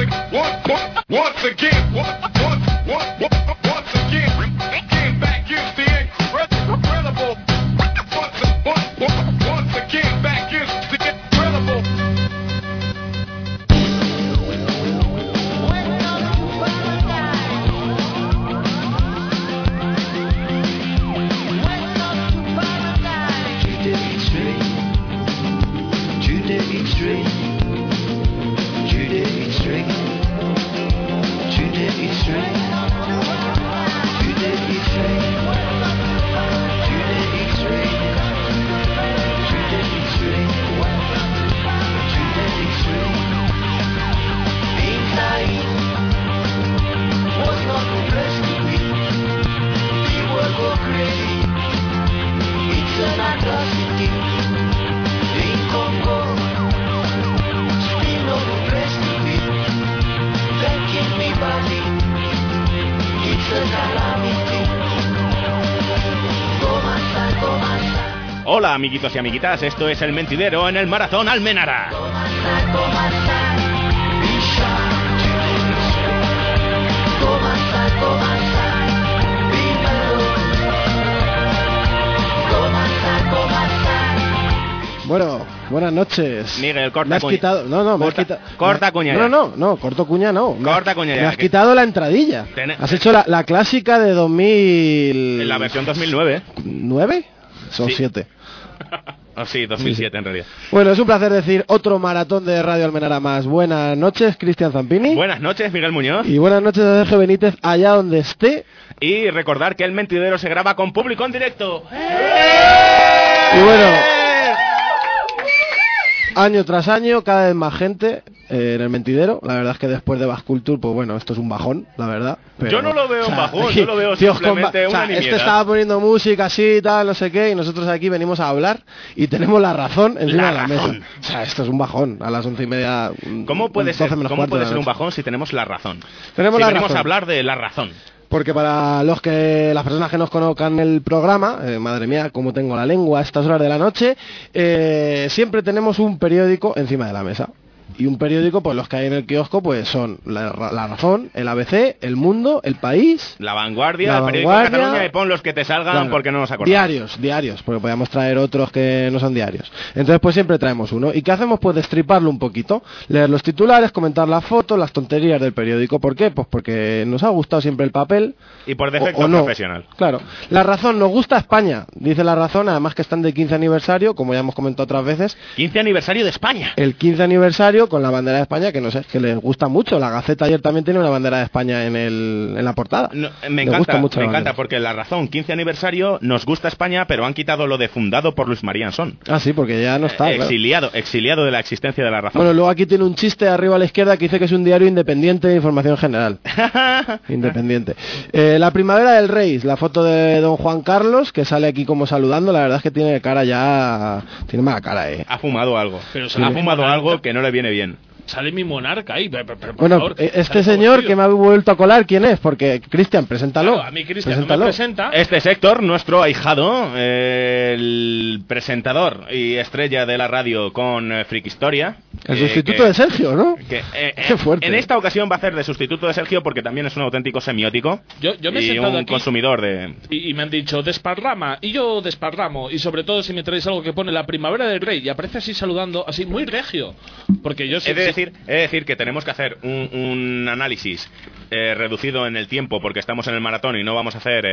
Hola amiguitos y amiguitas, esto es El Mentidero en el Maratón Almenara. Bueno, buenas noches. Miguel, corta me has cuña. Quitado, no, me has quitado. Corta cuña. No, corto cuña no. Corta cuña. Me has quitado la entradilla. Has hecho la clásica de 2000. En la versión 2009. ¿9? Son sí. 7. Oh, sí, 2007 sí. En realidad. Bueno, es un placer decir otro maratón de Radio Almenara más. Buenas noches, Cristian Zampini. Buenas noches, Miguel Muñoz. Y buenas noches a Sergio Benítez, allá donde esté. Y recordar que El Mentidero se graba con público en directo. Y bueno, año tras año, cada vez más gente en El Mentidero. La verdad es que después de Basculture, pues bueno, esto es un bajón, la verdad. Pero, yo no lo veo un bajón, yo lo veo simplemente una nimiedad. Este estaba poniendo música así, tal, no sé qué, y nosotros aquí venimos a hablar y tenemos la razón encima de la mesa. O sea, esto es un bajón a las 11:30. ¿Cómo puede ser un bajón si tenemos la razón? Tenemos la venimos razón. a hablar de la razón. Porque para las personas que nos conozcan el programa, madre mía, cómo tengo la lengua a estas horas de la noche, siempre tenemos un periódico encima de la mesa. Y un periódico, pues los que hay en el kiosco, pues son La Razón, el ABC, El Mundo, El País, La Vanguardia, el periódico de Cataluña, y pon los que te salgan, claro, porque no nos acordamos. Diarios, porque podíamos traer otros que no son diarios. Entonces pues siempre traemos uno. ¿Y qué hacemos? Pues destriparlo un poquito, leer los titulares, comentar las fotos, las tonterías del periódico. ¿Por qué? Pues porque nos ha gustado siempre el papel. Y por defecto o no. Profesional. Claro. La Razón, nos gusta España, dice La Razón, además que están de 15 aniversario, como ya hemos comentado otras veces. 15 aniversario de España. El 15 aniversario con la bandera de España, que no sé, que les gusta mucho. La Gaceta ayer también tiene una bandera de España en la portada. No, me encanta porque La Razón, 15 aniversario, nos gusta España, pero han quitado lo de fundado por Luis María Ansón. Ah, sí, porque ya no está. Exiliado de la existencia de La Razón. Bueno, luego aquí tiene un chiste arriba a la izquierda que dice que es un diario independiente de información general. Independiente. La Primavera del Rey, la foto de don Juan Carlos, que sale aquí como saludando. La verdad es que tiene cara ya... Tiene mala cara, Ha fumado algo. Ha fumado algo que no le viene bien. Sale mi monarca ahí. Bueno, favor, este señor que me ha vuelto a colar, ¿quién es? Porque, Cristian, preséntalo. Claro, a mí Cristian no me presenta. Este es Héctor, nuestro ahijado, el presentador y estrella de la radio con Freak Historia. El sustituto de Sergio, ¿no? Qué fuerte. En esta ocasión va a hacer de sustituto de Sergio porque también es un auténtico semiótico. Yo me he y sentado un aquí consumidor de... Y me han dicho, desparrama, y yo desparramo. Y sobre todo si me traéis algo que pone La Primavera del Rey y aparece así saludando, así muy regio. Porque yo He de decir que tenemos que hacer un análisis reducido en el tiempo porque estamos en el maratón y no vamos a hacer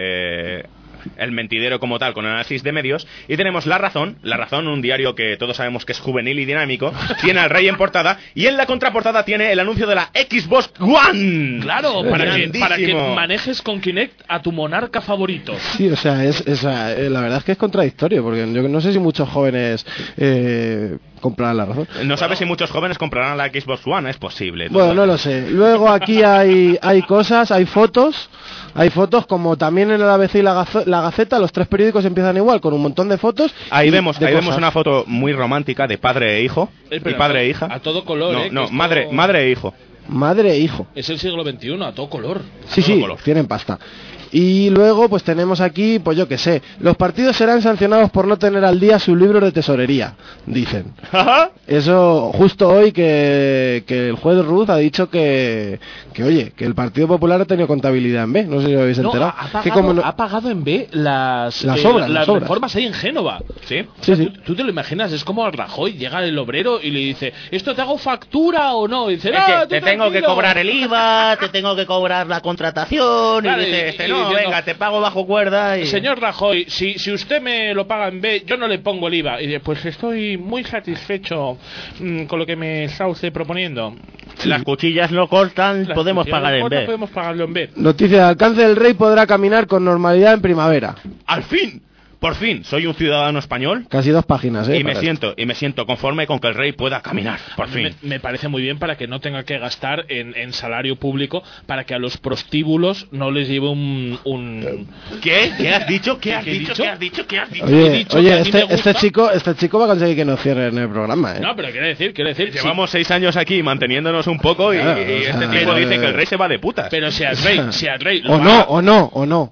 El Mentidero como tal con análisis de medios. Y tenemos La Razón, un diario que todos sabemos que es juvenil y dinámico. Tiene al rey en portada y en la contraportada tiene el anuncio de la Xbox One. Claro, para que manejes con Kinect a tu monarca favorito. Sí, o sea, la verdad es que es contradictorio porque yo no sé si muchos jóvenes... comprarán La Razón. No sabes si muchos jóvenes comprarán la Xbox One, es posible. Bueno, no lo sé. Luego aquí hay cosas, hay fotos como también en el ABC y la Gaceta, los tres periódicos empiezan igual, con un montón de fotos. Ahí vemos una foto muy romántica de padre e hijo, y padre e hija. A todo color, madre e hijo. Madre e hijo. Es el siglo XXI, a todo color. Sí, color. Tienen pasta. Y luego pues tenemos aquí, pues yo qué sé, los partidos serán sancionados por no tener al día sus libros de tesorería, dicen. Eso justo hoy que el juez Ruth ha dicho que oye, que el Partido Popular ha tenido contabilidad en B, no sé si lo habéis enterado. Ha pagado en B las obras. reformas ahí en Génova. ¿Sí? Sí. ¿Tú te lo imaginas? Es como Rajoy, llega el obrero y le dice, ¿esto te hago factura o no? Y dice, te tengo que cobrar el IVA, te tengo que cobrar la contratación, claro, y dice, no, diciendo, venga, te pago bajo cuerda. Y... Señor Rajoy, si usted me lo paga en B, yo no le pongo el IVA. Y dice, pues estoy muy satisfecho con lo que me está usted proponiendo. Las cuchillas no cortan, podemos pagar en B. Podemos pagarlo en B. Noticia de alcance: del rey podrá caminar con normalidad en primavera. ¡Al fin! Por fin, soy un ciudadano español. Casi 2 páginas, y me siento conforme con que el rey pueda caminar, por fin. Me parece muy bien para que no tenga que gastar en salario público, para que a los prostíbulos no les lleve un... ¿Qué? ¿Qué has dicho? ¿Qué has dicho? Oye, este chico va a conseguir que nos cierren el programa, ¿eh? No, pero quiere decir... Llevamos 6 años aquí manteniéndonos un poco y este tipo dice que el rey se va de putas. Pero si al rey... O no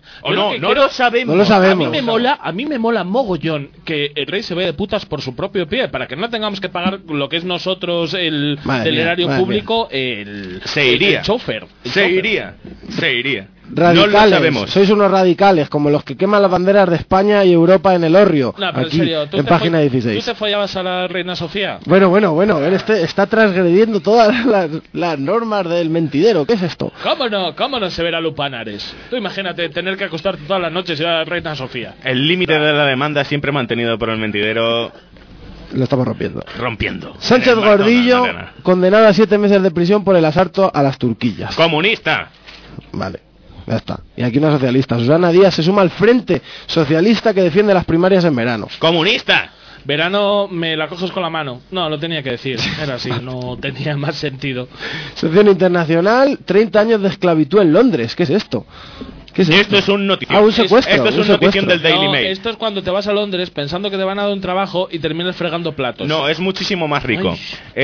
lo sabemos. No lo sabemos. A mí me mola mogollón que el rey se vaya de putas por su propio pie, para que no tengamos que pagar lo que es nosotros del erario público, el chofer. Se iría. Radicales, no lo sabemos. Sois unos radicales, como los que queman las banderas de España y Europa en el Orrio. No, pero aquí, en serio, en página 16. ¿Tú te follabas a la reina Sofía? Bueno, él está transgrediendo todas las normas del mentidero. ¿Qué es esto? ¿Cómo no se verá Lupanares? Tú imagínate tener que acostarte todas las noches y a la reina Sofía. El límite de la demanda siempre mantenido por el mentidero... Lo estamos rompiendo. Sánchez Gordillo, condenado a 7 meses de prisión por el asalto a las turquillas. ¡Comunista! Vale. Ya está. Y aquí una socialista. Susana Díaz se suma al frente socialista que defiende las primarias en verano. ¡Comunista! Verano me la coges con la mano. No, lo tenía que decir. Era así, no tenía más sentido. Sección internacional: 30 años de esclavitud en Londres. ¿Qué es esto? Esto es un notición. Un secuestro. Esto es un notición del Daily Mail. Esto es cuando te vas a Londres pensando que te van a dar un trabajo y terminas fregando platos. No, es muchísimo más rico.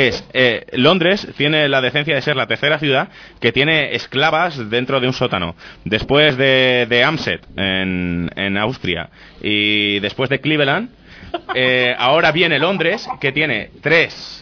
Londres tiene la decencia de ser la tercera ciudad que tiene esclavas dentro de un sótano. Después de Amstead, en Austria, y después de Cleveland, ahora viene Londres, que tiene tres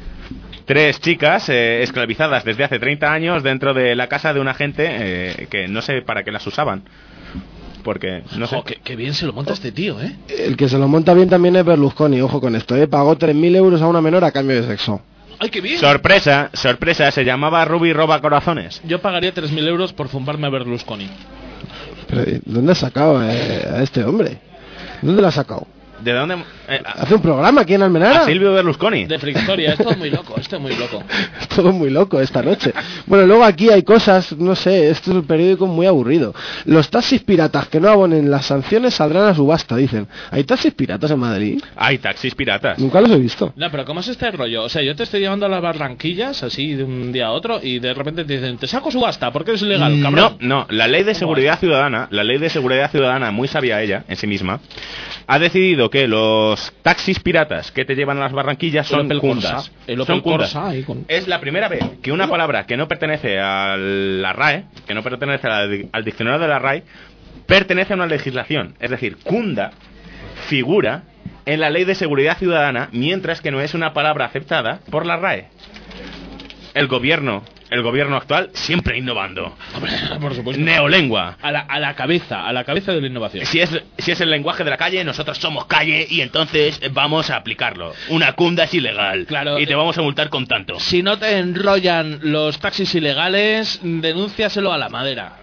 chicas esclavizadas desde hace 30 años dentro de la casa de una gente que no sé para qué las usaban. Porque, no sé. Qué bien se lo monta este tío, ¿eh? El que se lo monta bien también es Berlusconi, ojo con esto, pagó 3.000 euros a una menor a cambio de sexo. ¡Ay, qué bien! Sorpresa, se llamaba Ruby Roba Corazones. Yo pagaría 3.000 euros por zumbarme a Berlusconi. Pero, ¿dónde has sacado a este hombre? ¿Dónde lo has sacado? ¿De dónde? ¿Hace un programa aquí en Almenara? A Silvio Berlusconi. De Fristoria, esto es muy loco, Es todo muy loco esta noche. Bueno, luego aquí hay cosas, no sé, esto es un periódico muy aburrido. Los taxis piratas que no abonen las sanciones saldrán a subasta, dicen. ¿Hay taxis piratas en Madrid? Hay taxis piratas. Nunca los he visto. No, pero ¿cómo es este rollo? O sea, yo te estoy llevando a las Barranquillas, así de un día a otro, y de repente te dicen, te saco subasta, porque es ilegal, cabrón. No, la ley de seguridad ciudadana, muy sabia ella, en sí misma, ha decidido que los taxis piratas que te llevan a las Barranquillas son cundas. Son cundas. Es la primera vez que una palabra que no pertenece a la RAE, que no pertenece al diccionario de la RAE, pertenece a una legislación. Es decir, cunda figura en la ley de seguridad ciudadana, mientras que no es una palabra aceptada por la RAE. El gobierno actual siempre innovando. Hombre, por supuesto. Neolengua. A la cabeza de la innovación. Si es el lenguaje de la calle, nosotros somos calle y entonces vamos a aplicarlo. Una cunda es ilegal. Claro, y te vamos a multar con tanto. Si no te enrollan los taxis ilegales, denúnciaselo a la madera.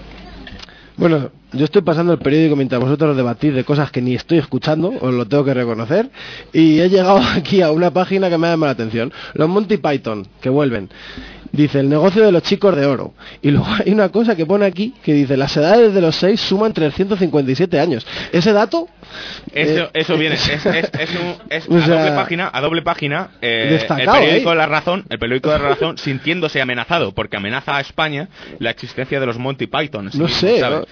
Bueno, yo estoy pasando el periódico mientras vosotros debatís de cosas que ni estoy escuchando, os lo tengo que reconocer, y he llegado aquí a una página que me ha llamado la atención. Los Monty Python, que vuelven. Dice, el negocio de los chicos de oro. Y luego hay una cosa que pone aquí, que dice, las edades de los 6 suman 357 años. ¿Ese dato? Eso viene, es o sea, a doble página, destacado, el periódico de La Razón, sintiéndose amenazado, porque amenaza a España la existencia de los Monty Python. No sé, ¿sabes? ¿no? Entonces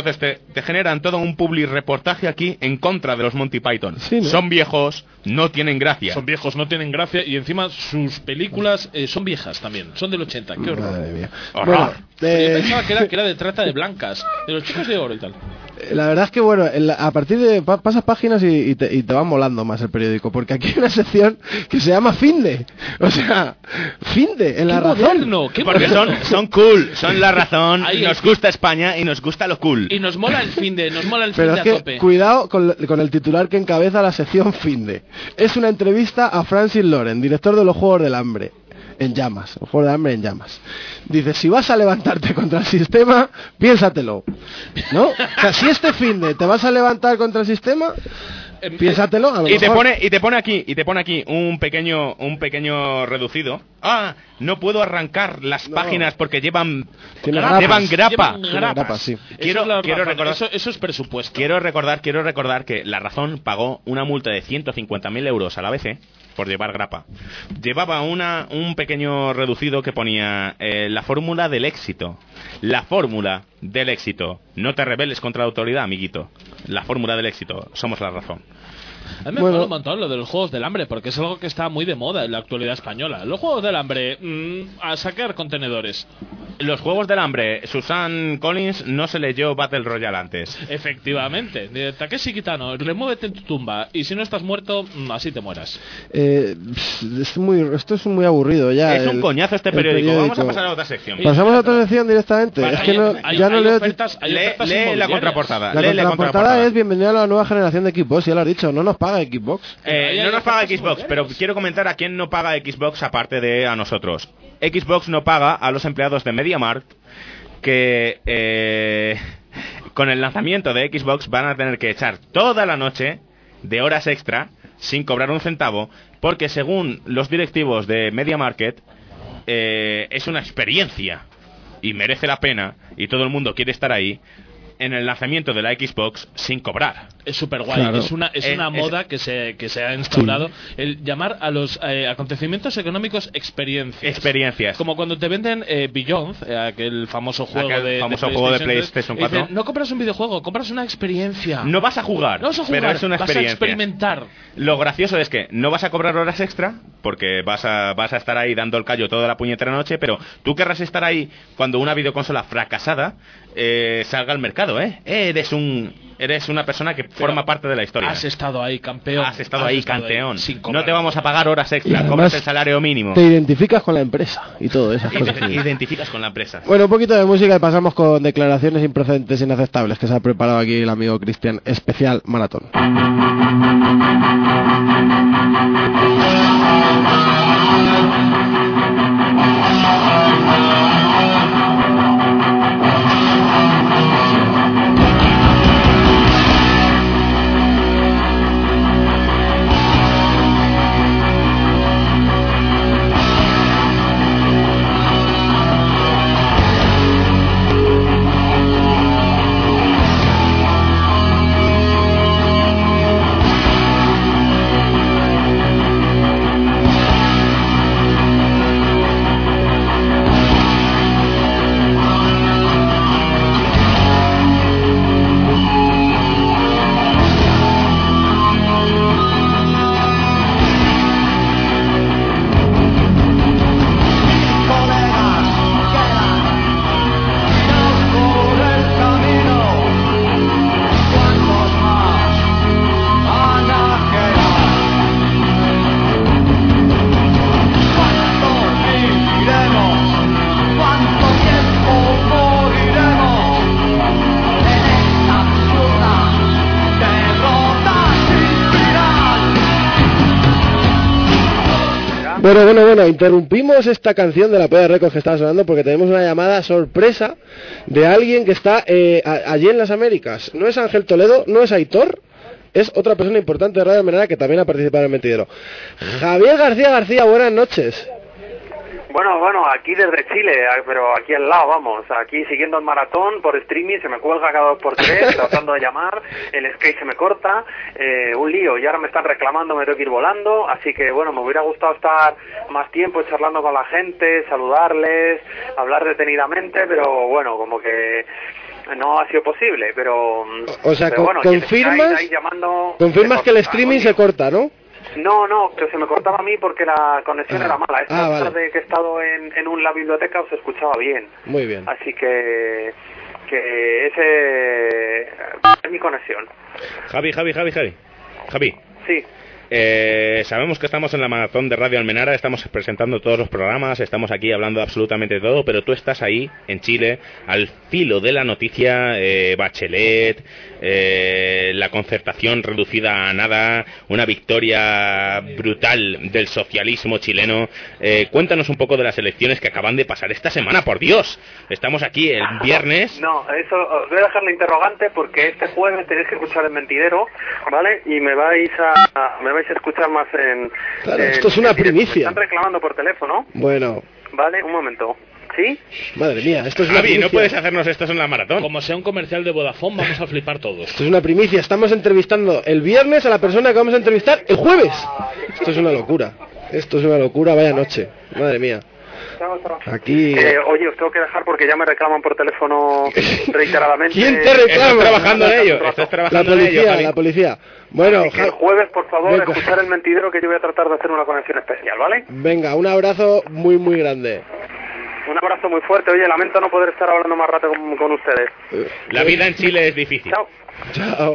entonces te generan todo un public reportaje aquí en contra de los Monty Python. Sí, ¿no? Son viejos, no tienen gracia. Son viejos, no tienen gracia, y encima sus películas son viejas también, son del 80. Qué horror. Madre mía. Horror. Yo pensaba que era de trata de blancas, de los chicos de oro y tal. La verdad es que, bueno, a partir de pasas páginas y te va molando más el periódico, porque aquí hay una sección que se llama Finde. O sea, Finde, en La Razón. Porque son cool, son La Razón, nos gusta España y nos gusta lo cool. Y nos mola el Finde, Pero es que, a tope. Cuidado con el titular que encabeza la sección Finde. Es una entrevista a Francis Loren, director de los Juegos del Hambre. En llamas, el juego de hambre en llamas. Dice, si vas a levantarte contra el sistema, piénsatelo, ¿no? O sea, si este finde te vas a levantar contra el sistema, piénsatelo. A lo mejor. Y te pone aquí un pequeño reducido. No puedo arrancar las páginas porque llevan grapa. Sí. Quiero recordar, eso es presupuesto. Quiero recordar que La Razón pagó una multa de 150.000 euros a la ABC por llevar grapa. Llevaba un pequeño reducido que ponía la fórmula del éxito. La fórmula del éxito. No te rebeles contra la autoridad, amiguito. La fórmula del éxito. Somos La Razón. A mí me mola un montón lo de los Juegos del Hambre, porque es algo que está muy de moda en la actualidad española. Los Juegos del Hambre, a sacar contenedores. Los Juegos del Hambre, Susan Collins no se leyó Battle Royale antes. Efectivamente. Takeshi Kitano, remuévete en tu tumba, y si no estás muerto, así te mueras. Esto es muy aburrido ya. Es un coñazo este periódico. Vamos a pasar a otra sección. ¿Pasamos a otra sección directamente? Es que ya no leo... Lee la contraportada. La contraportada es bienvenido a la nueva generación de Xbox, ya lo has dicho, no nos paga Xbox. No nos paga Xbox, pero quiero comentar a quién no paga Xbox aparte de a nosotros. Xbox no paga a los empleados de MediaMarkt que con el lanzamiento de Xbox van a tener que echar toda la noche de horas extra sin cobrar un centavo, porque según los directivos de MediaMarkt es una experiencia y merece la pena y todo el mundo quiere estar ahí en el lanzamiento de la Xbox sin cobrar. Es súper guay, claro. Es una moda que se ha instaurado, sí. El llamar a los acontecimientos económicos experiencias. Como cuando te venden Beyond, aquel famoso juego de PlayStation 4. Dicen, no compras un videojuego, compras una experiencia. No vas a jugar, pero es una experiencia. Vas a experimentar. Lo gracioso es que no vas a cobrar horas extra, porque vas a estar ahí dando el callo toda la puñetera noche, pero tú querrás estar ahí cuando una videoconsola fracasada salga al mercado, Eres una persona que forma parte de la historia. Has estado ahí, campeón. Has estado ahí, campeón. No te vamos a pagar horas extra, cobras el salario mínimo. Te identificas con la empresa y todo eso. Te identificas con la empresa. Bueno, un poquito de música y pasamos con declaraciones improcedentes e inaceptables que se ha preparado aquí el amigo Cristian, especial maratón. Bueno, interrumpimos esta canción de la Polla Records que estaba sonando porque tenemos una llamada sorpresa de alguien que está allí en las Américas. No es Ángel Toledo, no es Aitor, es otra persona importante de Radio Almenara que también ha participado en el Mentidero. Javier García, buenas noches. Bueno, aquí desde Chile, pero aquí al lado, vamos, aquí siguiendo el maratón por streaming, se me cuelga cada 2x3, tratando de llamar, el Skype se me corta, un lío, y ahora me están reclamando, me tengo que ir volando, así que bueno, me hubiera gustado estar más tiempo charlando con la gente, saludarles, hablar detenidamente, pero bueno, como que no ha sido posible, pero... O sea, pero bueno, confirmas, llamando, confirmas que el streaming se corta, ¿no? No, que se me cortaba a mí porque la conexión era mala. Esta vale. tarde que he estado en la biblioteca os escuchaba bien. Muy bien. Así que ese es mi conexión. Javi. Sí. Sabemos que estamos en la maratón de Radio Almenara, estamos presentando todos los programas, estamos aquí hablando de absolutamente todo, pero tú estás ahí, en Chile, al filo de la noticia, Bachelet, la concertación reducida a nada, una victoria brutal del socialismo chileno. Cuéntanos un poco de las elecciones que acaban de pasar esta semana, por Dios. Estamos aquí el viernes. No, eso os voy a dejar la interrogante porque este jueves tenéis que escuchar El Mentidero, ¿vale? Y me vais a escuchar más en... Claro, esto es una primicia. Me están reclamando por teléfono. Bueno. Vale, un momento. ¿Sí? Madre mía, esto es una Javi, primicia. no puedes hacernos esto en la maratón. Como sea un comercial de Vodafone, vamos a flipar todos. Esto es una primicia. Estamos entrevistando el viernes a la persona que vamos a entrevistar el jueves. Esto es una locura. Esto es una locura, vaya noche. Madre mía. Aquí... oye, os tengo que dejar porque ya me reclaman por teléfono reiteradamente. ¿Quién te reclama? Estás trabajando en ello. Estás trabajando en ello, Javi. La policía. Bueno, el jueves, por favor, escuchar El Mentidero, que yo voy a tratar de hacer una conexión especial, ¿vale? Venga, un abrazo muy, muy grande. Un abrazo muy fuerte. Oye, lamento no poder estar hablando más rato con ustedes. La vida en Chile es difícil. Chao. Chao.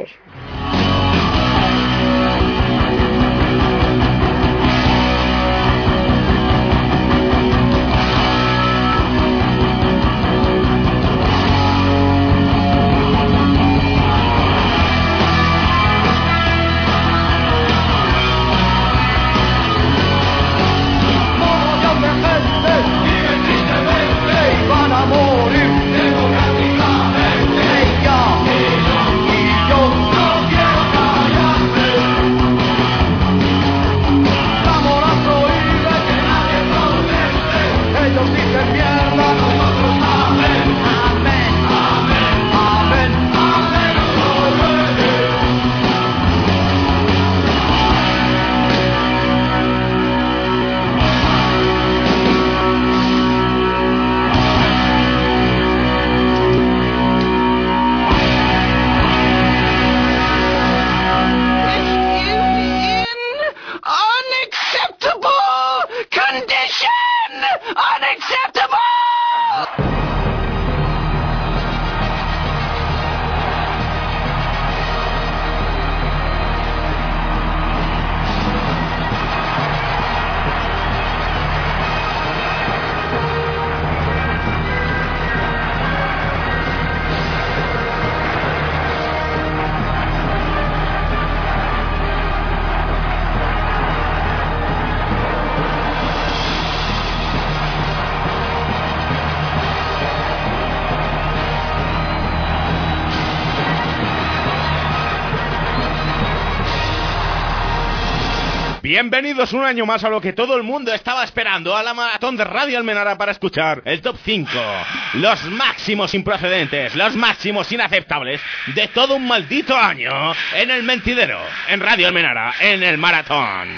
Bienvenidos un año más a lo que todo el mundo estaba esperando, a la maratón de Radio Almenara para escuchar el top 5, los máximos improcedentes, los máximos inaceptables de todo un maldito año en El Mentidero, en Radio Almenara, en el maratón.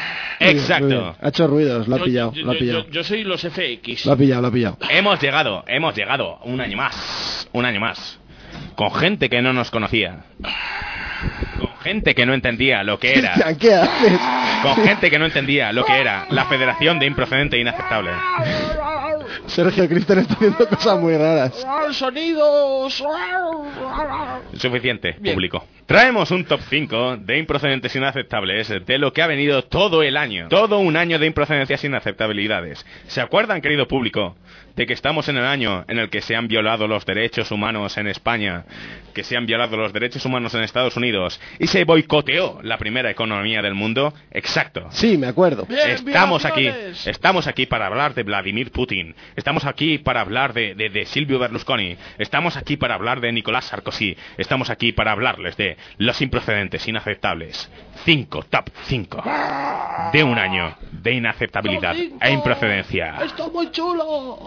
Exacto. Ha hecho ruidos, lo ha pillado. Yo soy los FX. Lo ha pillado. Hemos llegado un año más, con gente que no nos conocía. Con gente que no entendía lo que era. ¿Qué haces? Con gente que no entendía lo que era la Federación de Improcedente e Inaceptable. Sergio Cristian está haciendo cosas muy raras. ¡Sonidos! Suficiente, bien. Público. Traemos un top 5 de improcedentes inaceptables de lo que ha venido todo el año. Todo un año de improcedencias e inaceptabilidades. ¿Se acuerdan, querido público, de que estamos en el año en el que se han violado los derechos humanos en España, que se han violado los derechos humanos en Estados Unidos y se boicoteó la primera economía del mundo? Exacto. Sí, me acuerdo. Estamos aquí para hablar de Vladimir Putin. Estamos aquí para hablar de Silvio Berlusconi. Estamos aquí para hablar de Nicolás Sarkozy. Estamos aquí para hablarles de los improcedentes inaceptables. Top 5 de un año de inaceptabilidad e improcedencia. ¡Está muy chulo!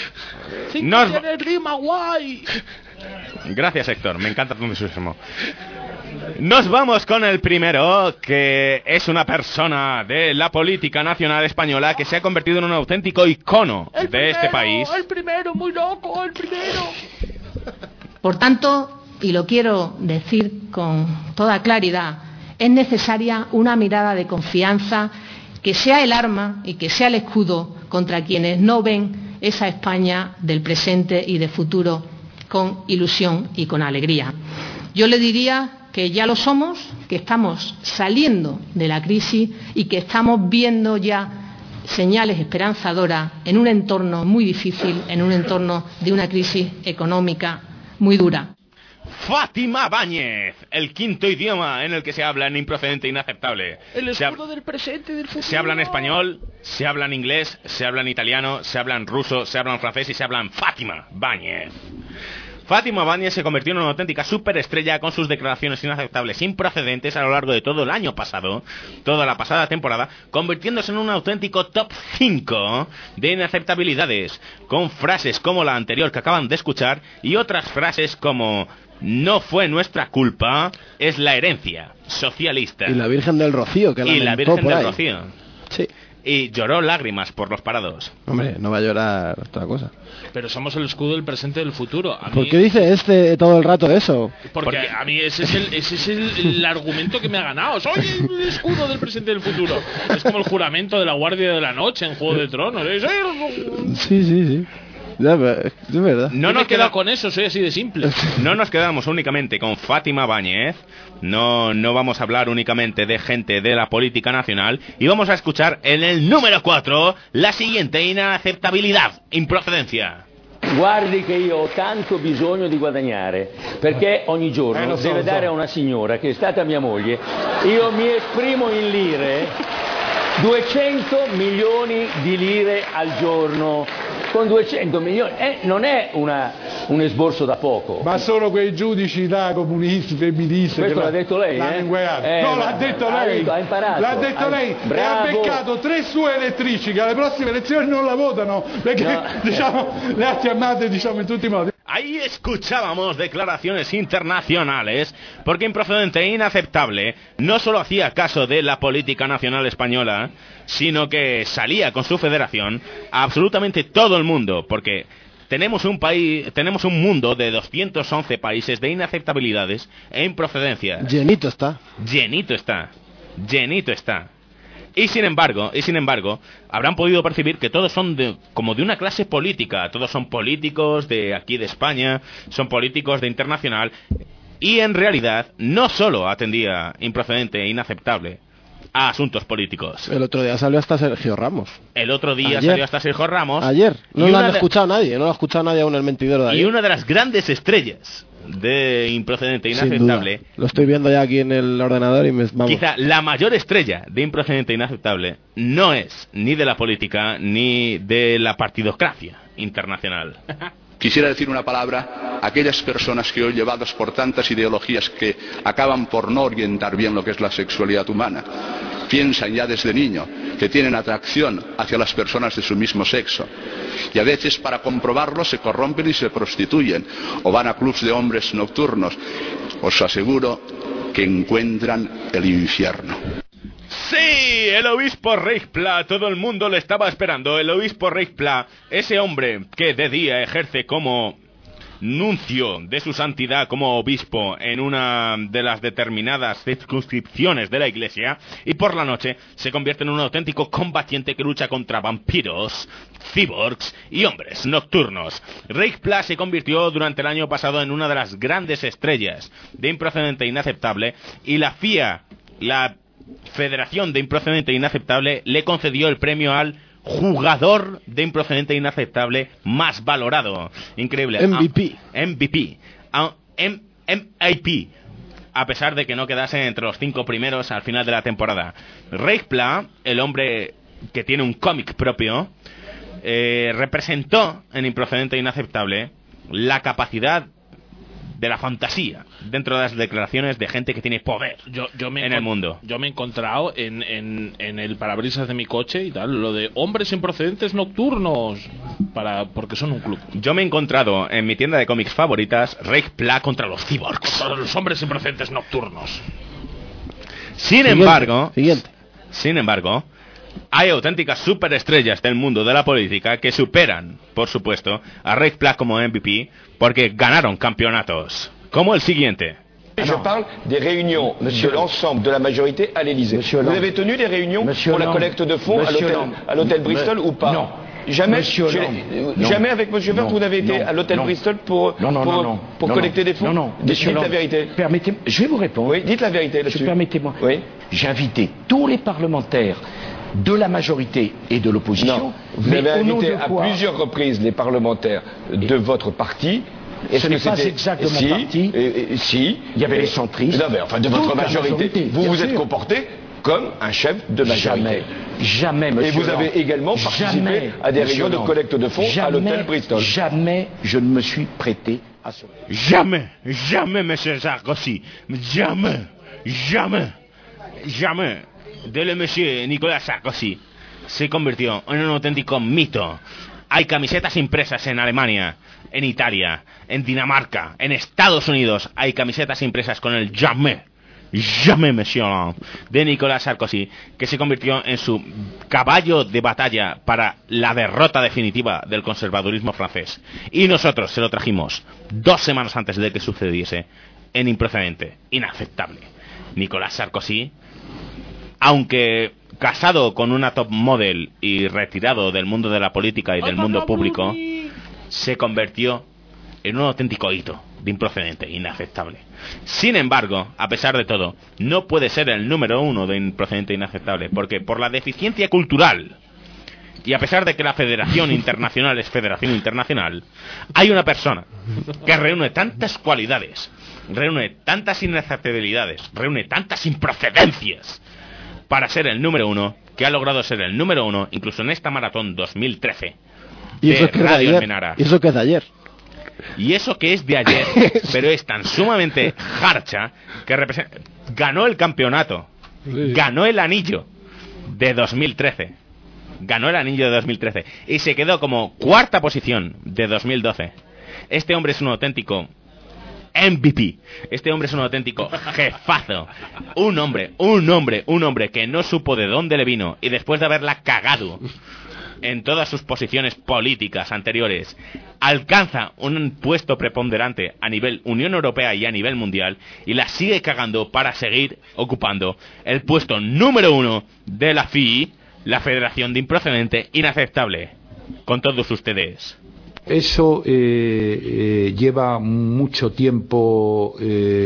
Tiene rima guay. Gracias, Héctor, me encanta tu entusiasmo. Nos vamos con el primero, que es una persona de la política nacional española que se ha convertido en un auténtico icono de este país. El primero, muy loco, el primero. Por tanto, y lo quiero decir con toda claridad, es necesaria una mirada de confianza que sea el arma y que sea el escudo contra quienes no ven esa España del presente y del futuro con ilusión y con alegría. Yo le diría que ya lo somos, que estamos saliendo de la crisis y que estamos viendo ya señales esperanzadoras en un entorno muy difícil, en un entorno de una crisis económica muy dura. Fátima Báñez, el quinto idioma en el que se habla en Improcedente e Inaceptable. El escudo del presente y del futuro. Se habla en español, se habla en inglés, se habla en italiano, se habla en ruso, se habla en francés y se habla en Fátima Báñez. Fátima Báñez se convirtió en una auténtica superestrella con sus declaraciones inaceptables improcedentes a lo largo de todo el año pasado, toda la pasada temporada, convirtiéndose en un auténtico top 5 de inaceptabilidades, con frases como la anterior que acaban de escuchar y otras frases como "no fue nuestra culpa, es la herencia socialista". Y la Virgen del Rocío, que la Y la Virgen del Rocío. Sí. Y lloró lágrimas por los parados. Hombre, no va a llorar otra cosa. Pero somos el escudo del presente y del futuro. ¿Por qué dice todo el rato eso? Porque a mí ese es el argumento que me ha ganado. Soy el escudo del presente y del futuro. Es como el juramento de la Guardia de la Noche en Juego de Tronos. Sí. Ya, es verdad. No nos queda con eso, soy así de simple. No nos quedamos únicamente con Fátima Báñez. No vamos a hablar únicamente de gente de la política nacional. Y vamos a escuchar en el número 4 la siguiente inaceptabilidad, improcedencia. Guardi che io ho tanto bisogno di guadagnare, perché ogni giorno deve dare a una signora che è stata mia moglie, io mi esprimo in lire, 200 milioni di lire al giorno. Con 200 milioni non è un esborso da poco. Ma sono quei giudici là comunisti, femministi. Questo l'ha detto lei? No, l'ha detto lei. Ha imparato. L'ha detto lei. Bravo. E ha beccato 3 sue elettrici che alle prossime elezioni non la votano perché le ha chiamate in tutti i modi. Ahí escuchábamos declaraciones internacionales, porque Improcedente e Inaceptable no solo hacía caso de la política nacional española, sino que salía con su federación a absolutamente todo el mundo, porque tenemos un mundo de 211 países de inaceptabilidades e improcedencias. Llenito está. Y sin embargo, habrán podido percibir que todos son como de una clase política. Todos son políticos de aquí de España, son políticos de internacional. Y en realidad, no solo atendía Improcedente e Inaceptable a asuntos políticos. El otro día salió hasta Sergio Ramos. Ayer. No lo han escuchado nadie. No lo ha escuchado nadie aún el mentidero de ayer. Y una de las grandes estrellas de Improcedente e Inaceptable. Lo estoy viendo ya aquí en el ordenador y vamos. Quizá la mayor estrella de Improcedente e Inaceptable no es ni de la política ni de la partidocracia internacional. Quisiera decir una palabra a aquellas personas que hoy, llevadas por tantas ideologías que acaban por no orientar bien lo que es la sexualidad humana, piensan ya desde niño que tienen atracción hacia las personas de su mismo sexo y a veces para comprobarlo se corrompen y se prostituyen o van a clubs de hombres nocturnos. Os aseguro que encuentran el infierno. Sí, el obispo Reichpla, todo el mundo le estaba esperando. El obispo Reichpla, ese hombre que de día ejerce como nuncio de su santidad como obispo en una de las determinadas circunscripciones de la iglesia, y por la noche se convierte en un auténtico combatiente que lucha contra vampiros, cyborgs y hombres nocturnos. Reichpla se convirtió durante el año pasado en una de las grandes estrellas de Improcedente e Inaceptable, y la FIA, la Federación de Improcedente e Inaceptable, le concedió el premio al jugador de Improcedente e Inaceptable más valorado. Increíble. MVP. MIP. A pesar de que no quedase entre los 5 primeros al final de la temporada. Reichpla, el hombre que tiene un cómic propio, representó en Improcedente e Inaceptable la capacidad de la fantasía dentro de las declaraciones de gente que tiene poder en el mundo. Yo me he encontrado en el parabrisas de mi coche y tal, lo de hombres improcedentes nocturnos, porque son un club. Yo me he encontrado en mi tienda de cómics favoritas Reichpla contra los cyborgs, contra los hombres improcedentes nocturnos. Sin embargo, Hay auténticas superestrellas del mundo de la política que superan, por supuesto, a Rick Flag como MVP porque ganaron campeonatos. Como el siguiente. Je parle des réunions de l'ensemble de la majorité à l'Élysée. Vous avez tenu des réunions pour la collecte de fonds à l'hôtel Bristol ou pas? Non. Jamais, jamais avec M. Vert, vous n'avez été à l'hôtel Bristol pour collecter des fonds? Non, dites la vérité. Permettez-moi, je vais vous répondre. Oui, dites la vérité là-dessus. Permettez-moi. Oui. J'ai invité tous les parlementaires de la majorité et de l'opposition. Vous avez invité à plusieurs reprises les parlementaires de votre parti. Ce n'est pas exactement mon parti. Si. Il y avait les centristes. Non, mais enfin, de votre majorité. Vous vous êtes comporté comme un chef de majorité. Jamais, monsieur. Et vous avez également participé à des réunions de collecte de fonds à l'hôtel Bristol. Jamais je ne me suis prêté à ce... Jamais, monsieur Sarkozy. Jamais. De monsieur Nicolas Sarkozy se convirtió en un auténtico mito. Hay camisetas impresas en Alemania, en Italia, en Dinamarca, en Estados Unidos. Hay camisetas impresas con el jamais, monsieur, de Nicolas Sarkozy, que se convirtió en su caballo de batalla para la derrota definitiva del conservadurismo francés. Y nosotros se lo trajimos 2 semanas antes de que sucediese en Improcedente. Inaceptable. Nicolas Sarkozy, aunque casado con una top model y retirado del mundo de la política y del mundo público, se convirtió en un auténtico hito de Improcedente, inaceptable. Sin embargo, a pesar de todo, no puede ser el número 1 de Improcedente inaceptable, porque por la deficiencia cultural, y a pesar de que la Federación Internacional es Federación Internacional, hay una persona que reúne tantas cualidades, reúne tantas inaceptabilidades, reúne tantas improcedencias para ser el número 1, que ha logrado ser el número 1 incluso en esta maratón 2013 de Radio Almenara. ¿Y eso que es de ayer? Y eso que es de ayer, pero es tan sumamente jarcha que ganó el campeonato, ganó el anillo de 2013, ganó el anillo de 2013 y se quedó como 4ª posición de 2012. Este hombre es un auténtico MVP. Este hombre es un auténtico jefazo. Un hombre que no supo de dónde le vino y después de haberla cagado en todas sus posiciones políticas anteriores, alcanza un puesto preponderante a nivel Unión Europea y a nivel mundial y la sigue cagando para seguir ocupando el puesto número 1 de la FI, la Federación de Improcedente Inaceptable. Con todos ustedes. Eso lleva mucho tiempo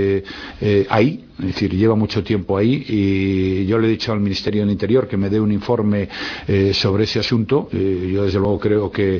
ahí, es decir, lleva mucho tiempo ahí y yo le he dicho al Ministerio del Interior que me dé un informe sobre ese asunto. Yo desde luego creo que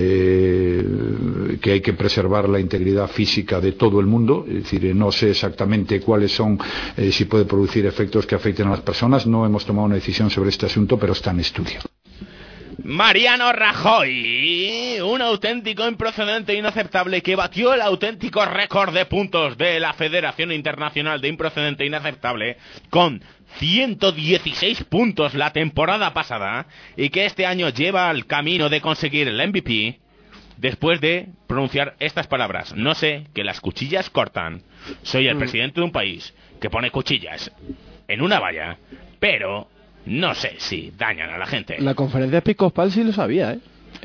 hay que preservar la integridad física de todo el mundo, es decir, no sé exactamente cuáles son, si puede producir efectos que afecten a las personas. No hemos tomado una decisión sobre este asunto, pero está en estudio. Mariano Rajoy, un auténtico improcedente inaceptable que batió el auténtico récord de puntos de la Federación Internacional de Improcedente Inaceptable con 116 puntos la temporada pasada y que este año lleva el camino de conseguir el MVP después de pronunciar estas palabras: no sé que las cuchillas cortan, soy el presidente de un país que pone cuchillas en una valla, pero no sé si dañan a la gente. La conferencia episcopal sí lo sabía, ¿eh?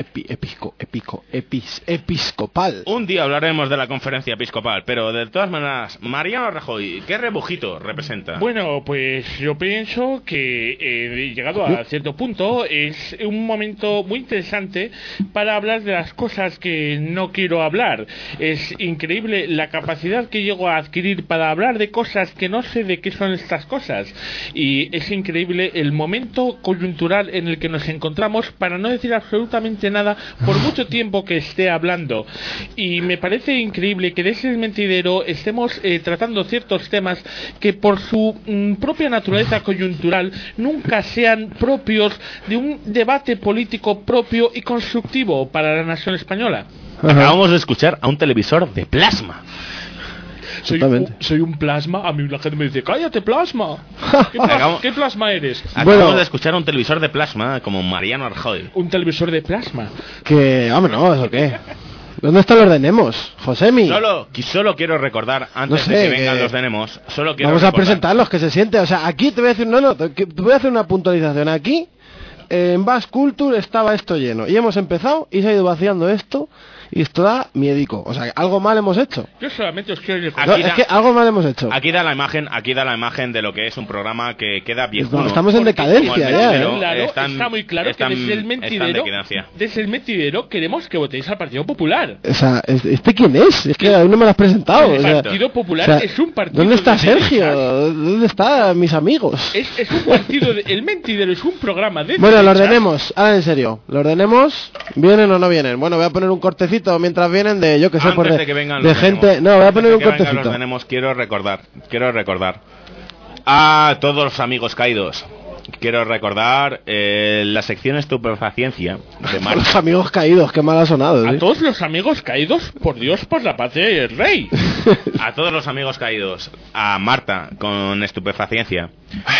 Episcopal. Un día hablaremos de la conferencia episcopal, pero de todas maneras, Mariano Rajoy, ¿qué rebujito representa? Bueno, pues yo pienso que llegado a cierto punto es un momento muy interesante para hablar de las cosas que no quiero hablar. Es increíble la capacidad que llego a adquirir para hablar de cosas que no sé de qué son estas cosas. Y es increíble el momento coyuntural en el que nos encontramos para no decir absolutamente nada por mucho tiempo que esté hablando, y me parece increíble que de ese mentidero estemos tratando ciertos temas que por su propia naturaleza coyuntural nunca sean propios de un debate político propio y constructivo para la nación española. Acabamos de escuchar a un televisor de plasma. Soy un plasma. A mí la gente me dice, cállate, plasma. ¿Qué plasma eres? Acabamos de escuchar a un televisor de plasma como Mariano Rajoy. ¿Un televisor de plasma? Que, hombre, no, ¿eso qué? ¿Dónde están los de Nemos, Josemi? Solo quiero recordar, antes de que vengan los de Nemos, vamos a presentarlos, que se siente. O sea, aquí te voy a decir, te voy a hacer una puntualización. Aquí en Basque Culture estaba esto lleno. Y hemos empezado y se ha ido vaciando esto. Y esto da miedico. O sea, algo mal hemos hecho. Yo solamente os quiero recordar. No, es que algo mal hemos hecho. Aquí da la imagen de lo que es un programa que queda viejo. No, estamos en decadencia ya. Claro, está muy claro que desde el mentidero queremos que votéis al Partido Popular. O sea, ¿este quién es? Es que aún no me lo has presentado. El Partido Popular es un partido. ¿Dónde está Sergio? ¿Dónde están mis amigos? Es un partido. El mentidero es un programa de. Bueno, lo ordenemos. Ahora en serio. ¿Lo ordenemos? ¿Vienen o no vienen? Bueno, voy a poner un cortecito mientras vienen de, yo que sé, por de gente. No, voy a poner un cortecito. Quiero recordar a todos los amigos caídos. Quiero recordar la sección Estupefaciencia de Marta. Los amigos caídos, qué mal ha sonado. A todos los amigos caídos, por Dios, por la paz del rey. A todos los amigos caídos. A Marta con Estupefaciencia.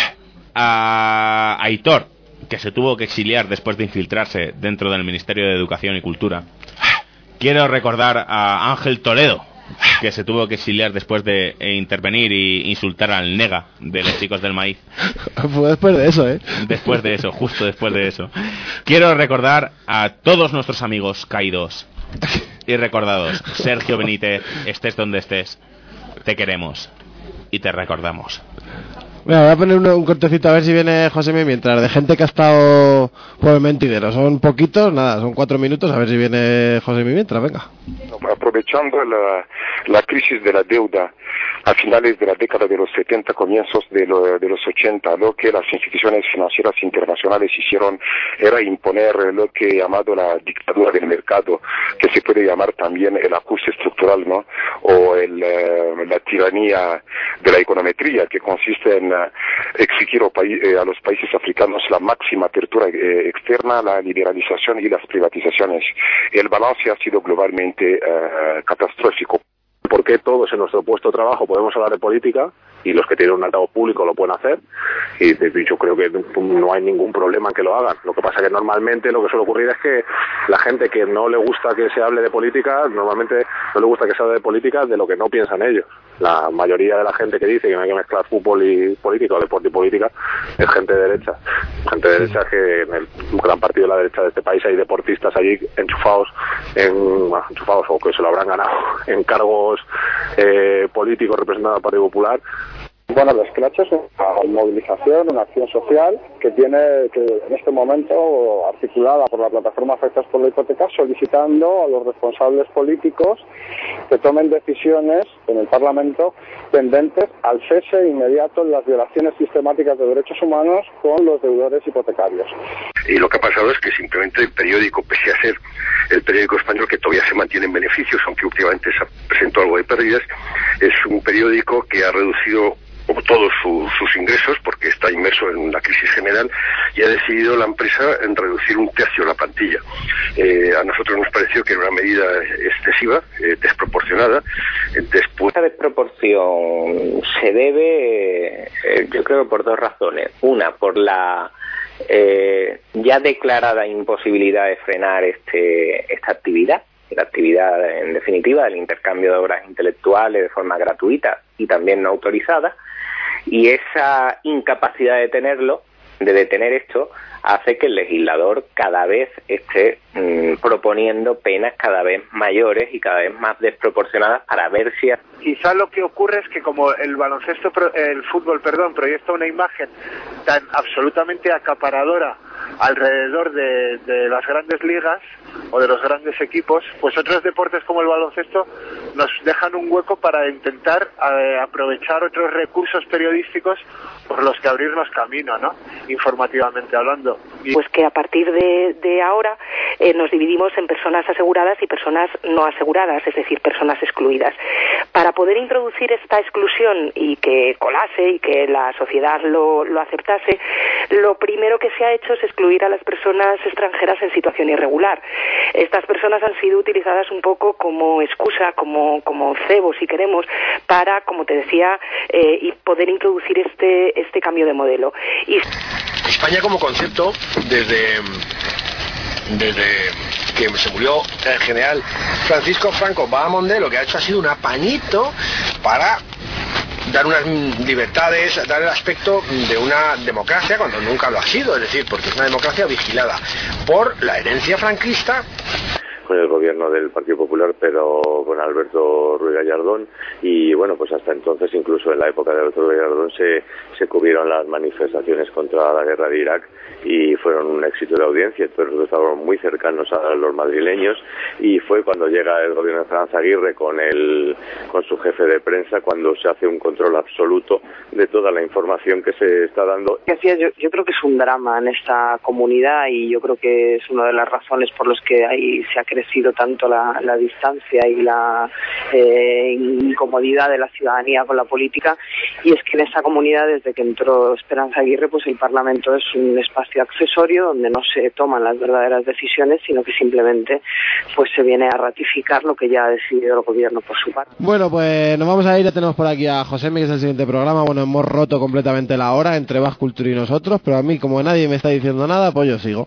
A Aitor, que se tuvo que exiliar después de infiltrarse dentro del Ministerio de Educación y Cultura. Quiero recordar a Ángel Toledo, que se tuvo que exiliar después de intervenir e insultar al nega de los chicos del maíz. Fue después de eso, Después de eso, justo después de eso. Quiero recordar a todos nuestros amigos caídos y recordados. Sergio Benítez, estés donde estés, te queremos y te recordamos. Mira, voy a poner un cortecito a ver si viene Josemi mientras, de gente que ha estado por el mentidero. Son poquitos, nada, son 4 minutos, a ver si viene Josemi mientras, venga. Aprovechando la crisis de la deuda a finales de la década de los 70, comienzos de los 80, lo que las instituciones financieras internacionales hicieron era imponer lo que he llamado la dictadura del mercado, que se puede llamar también el ajuste estructural, ¿no? O la tiranía de la econometría, que consiste en exigir a los países africanos la máxima apertura externa, la liberalización y las privatizaciones. El balance ha sido globalmente catastrófico. Porque todos en nuestro puesto de trabajo podemos hablar de política y los que tienen un altavoz público lo pueden hacer, y yo creo que no hay ningún problema en que lo hagan. Lo que pasa es que normalmente lo que suele ocurrir es que la gente que no le gusta que se hable de política, normalmente no le gusta que se hable de política de lo que no piensan ellos. La mayoría de la gente que dice que no hay que mezclar fútbol y política o deporte y política es gente de derecha. Gente de derecha que en el gran partido de la derecha de este país hay deportistas allí enchufados o que se lo habrán ganado en cargos políticos representando al Partido Popular. Bueno, el Scratch es una movilización, una acción social que tiene que en este momento articulada por la plataforma Afectados por la Hipoteca, solicitando a los responsables políticos que tomen decisiones en el Parlamento tendentes al cese inmediato en las violaciones sistemáticas de derechos humanos con los deudores hipotecarios. Y lo que ha pasado es que simplemente el periódico, pese a ser el periódico español que todavía se mantiene en beneficios, aunque últimamente se presentó algo de pérdidas, es un periódico que ha reducido todos sus ingresos porque está inmerso en la crisis general y ha decidido la empresa en reducir 1/3 la plantilla. A nosotros nos pareció que era una medida excesiva, desproporcionada. Esta desproporción se debe, yo creo, por 2 razones. Una, por la ya declarada imposibilidad de frenar esta actividad, la actividad en definitiva del intercambio de obras intelectuales de forma gratuita y también no autorizada, y esa incapacidad de detener esto hace que el legislador cada vez esté proponiendo penas cada vez mayores y cada vez más desproporcionadas para ver si... Quizá lo que ocurre es que como el fútbol proyecta una imagen tan absolutamente acaparadora alrededor de las grandes ligas o de los grandes equipos, pues otros deportes como el baloncesto nos dejan un hueco para intentar aprovechar otros recursos periodísticos por los que abrirnos camino, ¿no? Informativamente hablando. Pues que a partir de ahora nos dividimos en personas aseguradas y personas no aseguradas, es decir, personas excluidas. Para poder introducir esta exclusión y que colase y que la sociedad lo aceptase, lo primero que se ha hecho es excluir a las personas extranjeras en situación irregular. Estas personas han sido utilizadas un poco como excusa, como cebo, si queremos, para, como te decía, y poder introducir este cambio de modelo. Y España como concepto, desde que se murió el general Francisco Franco Bahamonde, lo que ha hecho ha sido un apañito para dar unas libertades, dar el aspecto de una democracia cuando nunca lo ha sido, es decir, porque es una democracia vigilada por la herencia franquista. Con el gobierno del Partido Popular, pero con Alberto Ruiz Gallardón, y bueno, pues hasta entonces, incluso en la época de Alberto Ruiz Gallardón, se cubrieron las manifestaciones contra la guerra de Irak y fueron un éxito de audiencia. Entonces nosotros estábamos muy cercanos a los madrileños, y fue cuando llega el gobierno de Esperanza Aguirre con su jefe de prensa, cuando se hace un control absoluto de toda la información que se está dando. Yo creo que es un drama en esta comunidad, y yo creo que es una de las razones por las que ahí se ha crecido tanto la distancia y la incomodidad de la ciudadanía con la política. Y es que en esta comunidad, desde que entró Esperanza Aguirre, pues el Parlamento es un espacio accesorio donde no se toman las verdaderas decisiones, sino que simplemente pues se viene a ratificar lo que ya ha decidido el gobierno por su parte. Bueno, pues nos vamos a ir. Ya tenemos por aquí a Josemi, que es el siguiente programa. Bueno, hemos roto completamente la hora entre Basque Culture y nosotros, pero a mí, como nadie me está diciendo nada, pues yo sigo.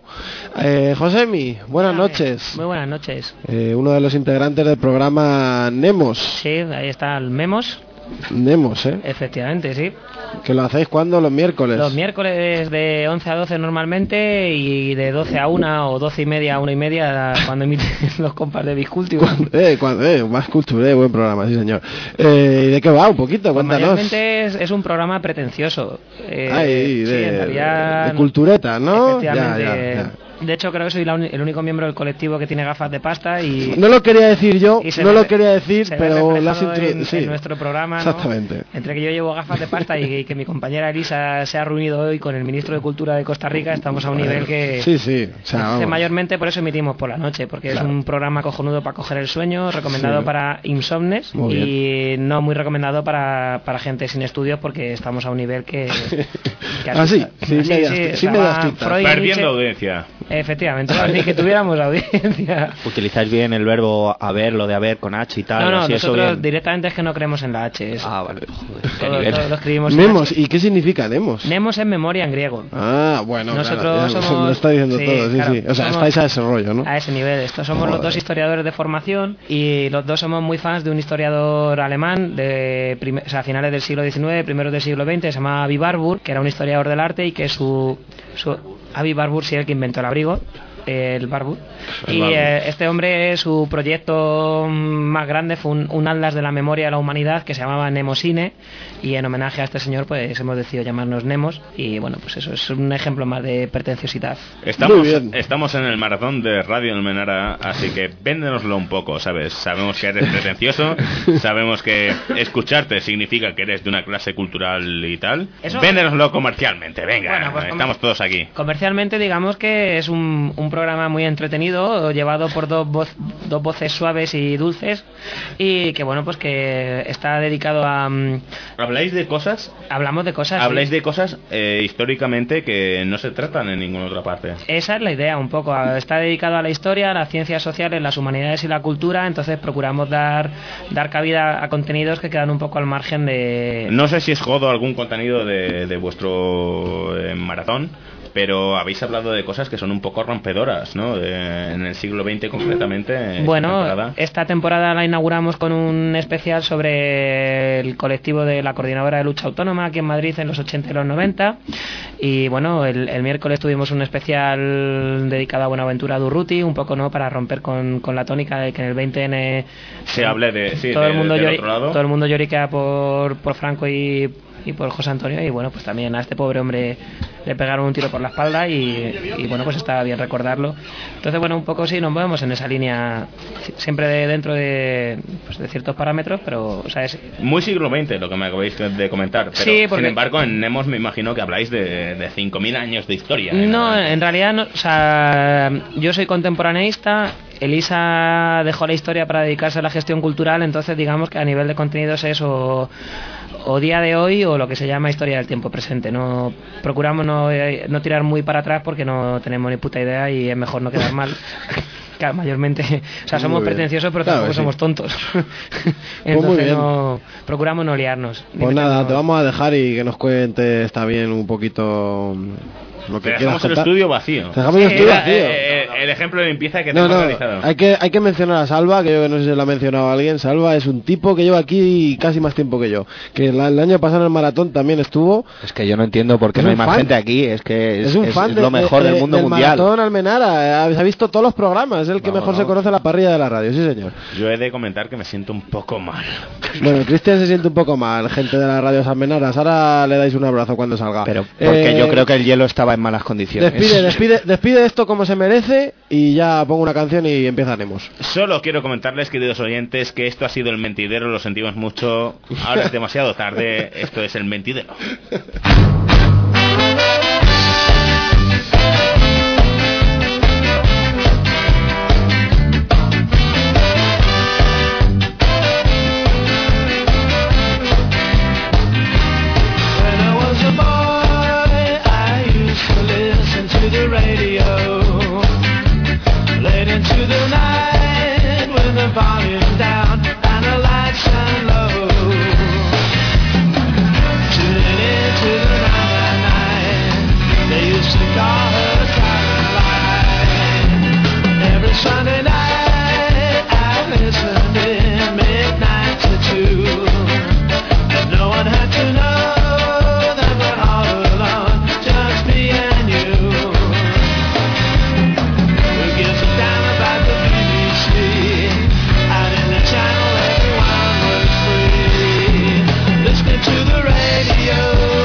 Josemi, buenas noches. Muy buenas noches. Uno de los integrantes del programa Nemos. Sí, ahí está el Memos. Nemos, Efectivamente, sí. ¿Que lo hacéis cuándo? ¿Los miércoles? Los miércoles de 11 a 12 normalmente, y de 12 a 1 o 12 y media a 1 y media cuando emiten los compas de Biscultivo. Más Culture, buen programa, sí señor. ¿Y de qué va? Un poquito, pues cuéntanos. Mayormente es un programa pretencioso. En realidad... de cultureta, ¿no? Efectivamente. Ya. De hecho, creo que soy el único miembro del colectivo que tiene gafas de pasta y... No lo quería decir yo, pero lo has introducido en nuestro programa, exactamente. ¿no? Entre que yo llevo gafas de pasta y que mi compañera Elisa se ha reunido hoy con el ministro de Cultura de Costa Rica, estamos a un nivel que... Sí. O sea, mayormente por eso emitimos por la noche, porque es un programa cojonudo para coger el sueño, recomendado para insomnes y no muy recomendado para gente sin estudios, porque estamos a un nivel que perdiendo audiencia. Efectivamente, ni que tuviéramos audiencia. Utilizáis bien el verbo haber, lo de haber con H y tal. No, así, nosotros eso directamente es que no creemos en la H. Vale, joder, todo lo escribimos Nemos, ¿y qué significa Nemos? Nemos es memoria en griego. Bueno, nosotros claro, somos... lo está diciendo todo, sí. O sea, estáis a ese rollo, ¿no? A ese nivel. Estos somos los dos historiadores de formación, y los dos somos muy fans de un historiador alemán de finales del siglo XIX, primeros del siglo XX, se llamaba Avi Barbour, que era un historiador del arte, y que Avi Barbour sí, el que inventó el abrigo, el Barbour. Este hombre, su proyecto más grande fue un atlas de la memoria de la humanidad que se llamaba Nemosine, y en homenaje a este señor pues hemos decidido llamarnos Nemos, y bueno, pues eso es un ejemplo más de pretenciosidad. Estamos en el maratón de Radio Almenara, así que véndenoslo un poco, ¿sabes? Sabemos que eres pretencioso, sabemos que escucharte significa que eres de una clase cultural y tal. Véndenoslo comercialmente, venga, bueno, pues estamos todos aquí. Comercialmente, digamos que es un programa muy entretenido, llevado por dos voces suaves y dulces, y que bueno, pues que está dedicado a... ¿Habláis de cosas? Hablamos de cosas. Habláis de cosas históricamente que no se tratan en ninguna otra parte. Esa es la idea, un poco. Está dedicado a la historia, a las ciencias sociales, las humanidades y la cultura, entonces procuramos dar cabida a contenidos que quedan un poco al margen de... No sé si es jodo algún contenido de vuestro maratón, pero habéis hablado de cosas que son un poco rompedoras, ¿no? En el siglo XX concretamente. Bueno, esta temporada la inauguramos con un especial sobre el colectivo de la Coordinadora de Lucha Autónoma aquí en Madrid en los 80 y los 90. Y bueno, el miércoles tuvimos un especial dedicado a Buenaventura Durruti, un poco, ¿no?, para romper con la tónica de que en el 20N se hable de... Sí, todo el mundo lloriquea por Franco y por José Antonio, y bueno, pues también a este pobre hombre le pegaron un tiro por la espalda, y bueno, pues está bien recordarlo. Entonces, bueno, un poco sí nos movemos en esa línea, siempre dentro de ciertos parámetros, pero, o sea, es muy siglo XX lo que me acabáis de comentar, pero sí, porque... sin embargo en Nemos me imagino que habláis de 5.000 años de historia. No, en realidad no, o sea, yo soy contemporaneista. Elisa dejó la historia para dedicarse a la gestión cultural, entonces digamos que a nivel de contenidos es o día de hoy o lo que se llama historia del tiempo presente. No procuramos no tirar muy para atrás porque no tenemos ni puta idea y es mejor no quedar mal. Claro, mayormente, o sea, somos pretenciosos, pero tampoco somos tontos. Entonces procuramos no liarnos. Pues nada, te vamos a dejar y que nos cuentes también un poquito lo que Te quieras dejamos el contar. estudio vacío. Dejamos el estudio vacío. El ejemplo de limpieza que te No, hemos no, realizado. hay que mencionar a Salva, que yo no sé si lo ha mencionado alguien. Salva es un tipo que lleva aquí casi más tiempo que yo. Que el año pasado en el maratón también estuvo. Es que yo no entiendo por qué Es no hay un más fan. gente aquí. Es que es un fan lo mejor del mundo mundial. Maratón Almenara. Se ha visto todos los programas. Es el que mejor se conoce la parrilla de la radio, sí señor. Yo he de comentar que me siento un poco mal. Bueno, Cristian se siente un poco mal, gente de las radios Almenaras. Ahora le dais un abrazo cuando salga. Pero porque yo creo que el hielo estaba en malas condiciones. Despide esto como se merece y ya pongo una canción y empezaremos. Solo quiero comentarles, queridos oyentes, que esto ha sido El Mentidero, lo sentimos mucho. Ahora es demasiado tarde, esto es El Mentidero. Volume down and the lights shine low. Tuning into the 999. They used to call her Caroline. Every Sunday night I listened in midnight to 2. And no one had to know that we're all alone, just me and you. Who gives a damn about the BBC? Channel, everyone was free. Listening to the radio.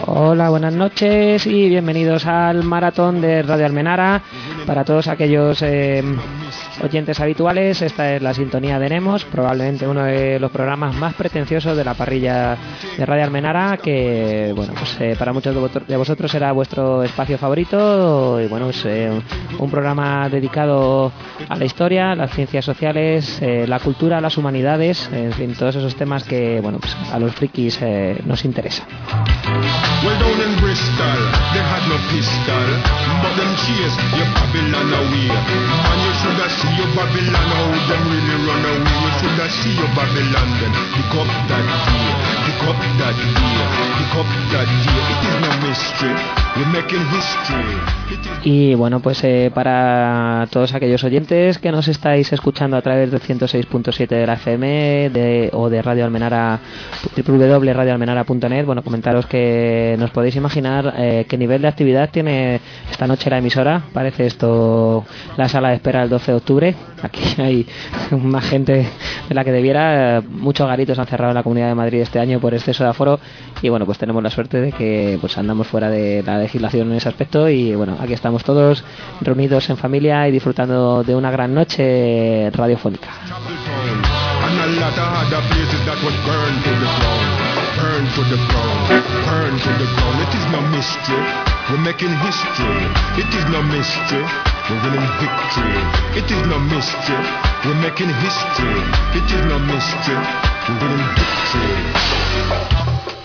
Hola, buenas noches y bienvenidos al maratón de Radio Almenara. Para todos aquellos oyentes habituales, esta es la sintonía de Nemos, probablemente uno de los programas más pretenciosos de la parrilla de Radio Almenara, que bueno, pues para muchos de vosotros será vuestro espacio favorito, y bueno, es un programa dedicado a la historia, las ciencias sociales, la cultura, las humanidades, en fin, todos esos temas que bueno, pues a los frikis nos interesan. Well, down in Bristol, they had no pistol, but them chase your Babylon away. And you should have seen your Babylon, how them really run away. You should have seen your Babylon, then pick up that day, pick up that day, pick up that day. It is no mystery, we're making history. Y bueno, pues para todos aquellos oyentes que nos estáis escuchando a través del 106.7 de la FM o de Radio Almenara, www.radioalmenara.net, bueno, comentaros que nos podéis imaginar qué nivel de actividad tiene esta noche la emisora. Parece esto la sala de espera del 12 de octubre. Aquí hay más gente de la que debiera. Muchos garitos han cerrado en la Comunidad de Madrid este año por exceso de aforo, y bueno, pues tenemos la suerte de que pues andamos fuera de la legislación en ese aspecto, y bueno, aquí estamos todos reunidos en familia y disfrutando de una gran noche radiofónica. Burn to the ground, burn to the ground. It is no mystery, we're making history. It is no mystery, we're winning victory. It is no mystery, we're making history. It is no mystery, we're winning victory.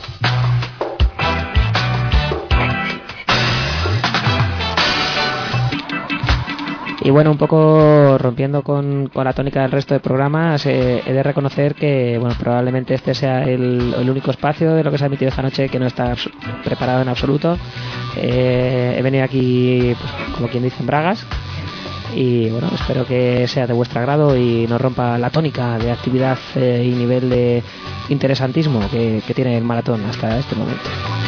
Y bueno, un poco rompiendo con la tónica del resto de programas, he de reconocer que bueno, probablemente este sea el único espacio de lo que se ha emitido esta noche que no está preparado en absoluto. He venido aquí, pues, como quien dice, en bragas, y bueno, espero que sea de vuestro agrado y no rompa la tónica de actividad y nivel de interesantismo que tiene el maratón hasta este momento.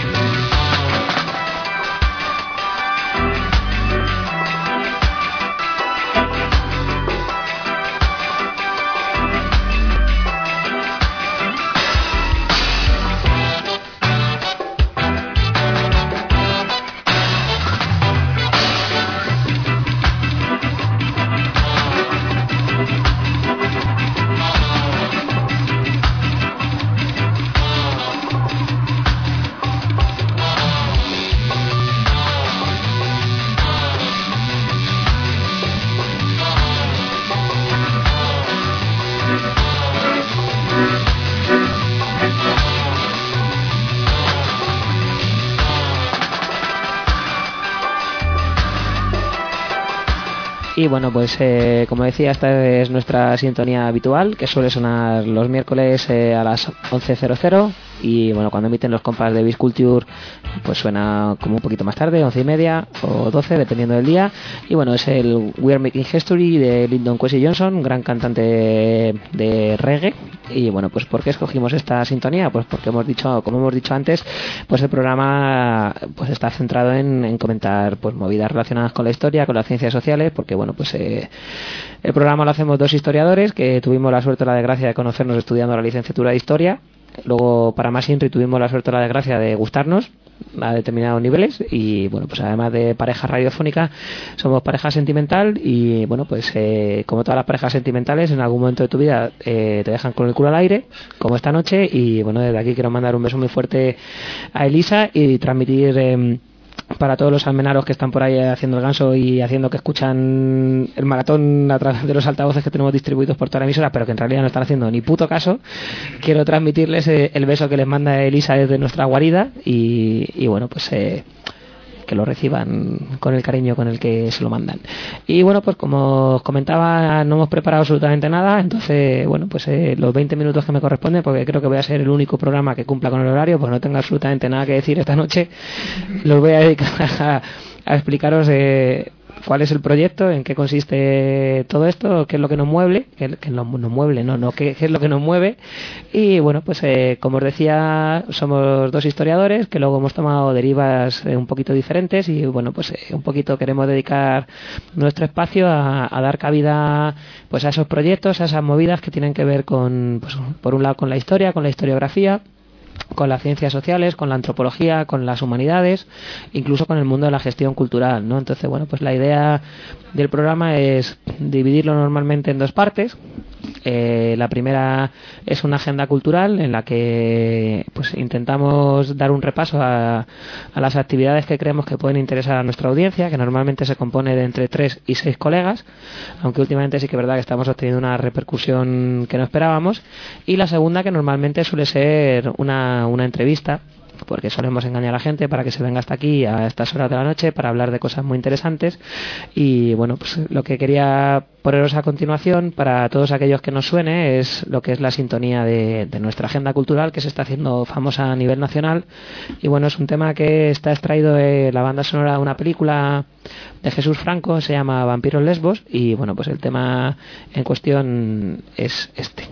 Y bueno, pues como decía, esta es nuestra sintonía habitual, que suele sonar los miércoles a las 11:00, y bueno, cuando emiten los compas de Bisculture pues suena como un poquito más tarde, 11:30 o 12, dependiendo del día. Y bueno, es el We Are Making History de Lyndon Kwesi Johnson, un gran cantante de reggae. Y bueno, pues ¿por qué escogimos esta sintonía? Pues porque como hemos dicho antes, pues el programa pues está centrado en comentar pues movidas relacionadas con la historia, con las ciencias sociales, porque bueno, pues el programa lo hacemos dos historiadores que tuvimos la suerte o la desgracia de conocernos estudiando la licenciatura de Historia. Luego, para más INRI, tuvimos la suerte o la desgracia de gustarnos a determinados niveles, y bueno, pues además de pareja radiofónica, somos pareja sentimental. Y bueno, pues como todas las parejas sentimentales, en algún momento de tu vida te dejan con el culo al aire, como esta noche. Y bueno, desde aquí quiero mandar un beso muy fuerte a Elisa y transmitir para todos los almenaros que están por ahí haciendo el ganso y haciendo que escuchan el maratón a través de los altavoces que tenemos distribuidos por toda la emisora, pero que en realidad no están haciendo ni puto caso. Quiero transmitirles el beso que les manda Elisa desde nuestra guarida, y bueno, pues que lo reciban con el cariño con el que se lo mandan. Y bueno, pues como os comentaba, no hemos preparado absolutamente nada, entonces bueno, pues los 20 minutos que me corresponden, porque creo que voy a ser el único programa que cumpla con el horario, pues no tengo absolutamente nada que decir esta noche, los voy a dedicar a explicaros cuál es el proyecto, en qué consiste todo esto, qué es lo que nos mueve, qué es lo que nos mueve. Y bueno, pues como os decía, somos dos historiadores que luego hemos tomado derivas un poquito diferentes, y bueno, pues un poquito queremos dedicar nuestro espacio a dar cabida pues a esos proyectos, a esas movidas que tienen que ver con, pues, por un lado con la historia, con la historiografía, con las ciencias sociales, con la antropología, con las humanidades, incluso con el mundo de la gestión cultural, ¿no? Entonces, bueno, pues la idea del programa es dividirlo normalmente en dos partes. La primera es una agenda cultural en la que pues intentamos dar un repaso a las actividades que creemos que pueden interesar a nuestra audiencia, que normalmente se compone de entre 3 y 6 colegas, aunque últimamente sí que es verdad que estamos obteniendo una repercusión que no esperábamos. Y la segunda, que normalmente suele ser una entrevista, porque solemos engañar a la gente para que se venga hasta aquí a estas horas de la noche para hablar de cosas muy interesantes. Y bueno, pues lo que quería poneros a continuación, para todos aquellos que nos suene, es lo que es la sintonía de nuestra agenda cultural, que se está haciendo famosa a nivel nacional. Y bueno, es un tema que está extraído de la banda sonora de una película de Jesús Franco, se llama Vampiros Lesbos, y bueno, pues el tema en cuestión es este.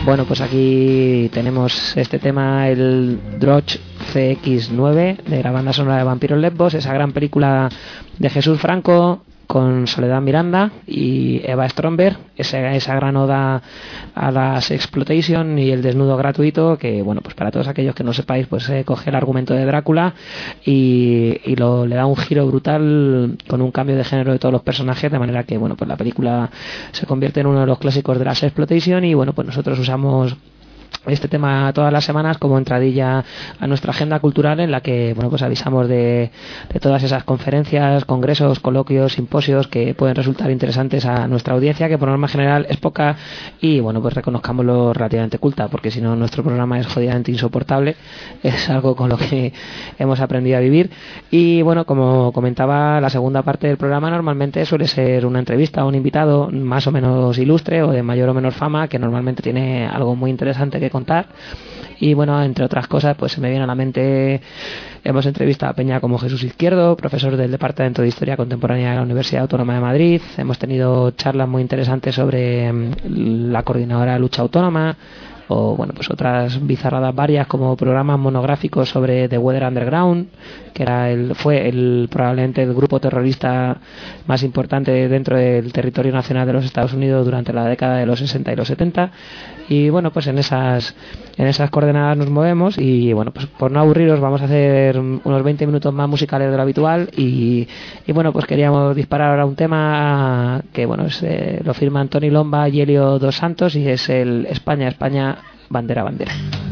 Bueno, pues aquí tenemos este tema, el Droch CX9 de la banda sonora de Vampiros Lesbos, esa gran película de Jesús Franco con Soledad Miranda y Eva Stromberg, esa gran oda a la sexploitation y el desnudo gratuito, que bueno, pues para todos aquellos que no sepáis, pues coge el argumento de Drácula y le da un giro brutal con un cambio de género de todos los personajes, de manera que bueno, pues la película se convierte en uno de los clásicos de la sexploitation. Y bueno, pues nosotros usamos este tema todas las semanas como entradilla a nuestra agenda cultural, en la que bueno, pues avisamos de todas esas conferencias, congresos, coloquios, simposios que pueden resultar interesantes a nuestra audiencia, que por norma general es poca, y bueno, pues reconozcámoslo, relativamente culta, porque si no nuestro programa es jodidamente insoportable. Es algo con lo que hemos aprendido a vivir. Y bueno, como comentaba, la segunda parte del programa normalmente suele ser una entrevista a un invitado más o menos ilustre o de mayor o menor fama, que normalmente tiene algo muy interesante que contar. Y bueno, entre otras cosas, pues se me viene a la mente, hemos entrevistado a peña como Jesús Izquierdo, profesor del Departamento de Historia Contemporánea de la Universidad Autónoma de Madrid. Hemos tenido charlas muy interesantes sobre la Coordinadora de Lucha Autónoma, o bueno, pues otras bizarradas varias, como programas monográficos sobre The Weather Underground, que era fue probablemente el grupo terrorista más importante dentro del territorio nacional de los Estados Unidos durante la década de los 60 y los 70. Y bueno, pues en esas coordenadas nos movemos. Y bueno, pues por no aburriros, vamos a hacer unos 20 minutos más musicales de lo habitual. Y bueno, pues queríamos disparar ahora un tema que bueno, lo firman Tony Lomba y Helio Dos Santos, y es el España, España, bandera, bandera.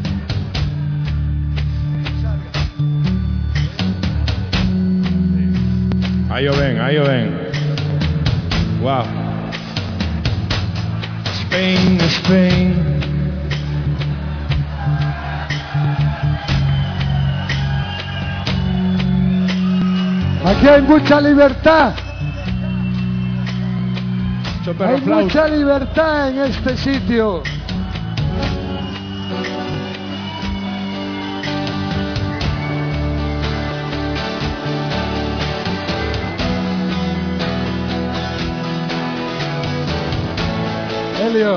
Ahí os ven. Wow. Spain, Spain. Aquí hay mucha libertad. Hay mucha libertad en este sitio. Helio,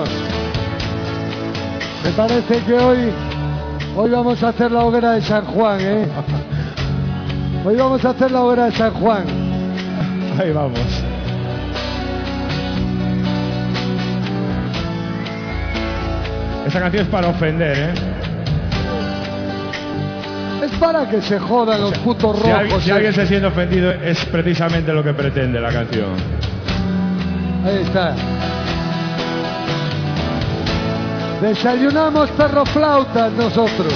me parece que hoy vamos a hacer la hoguera de San Juan, ¿eh? Hoy vamos a hacer la hoguera de San Juan. Ahí vamos. Esa canción es para ofender, ¿eh? Es para que se jodan los putos rojos. Si alguien se siente ofendido, es precisamente lo que pretende la canción. Ahí está. Desayunamos perroflautas nosotros.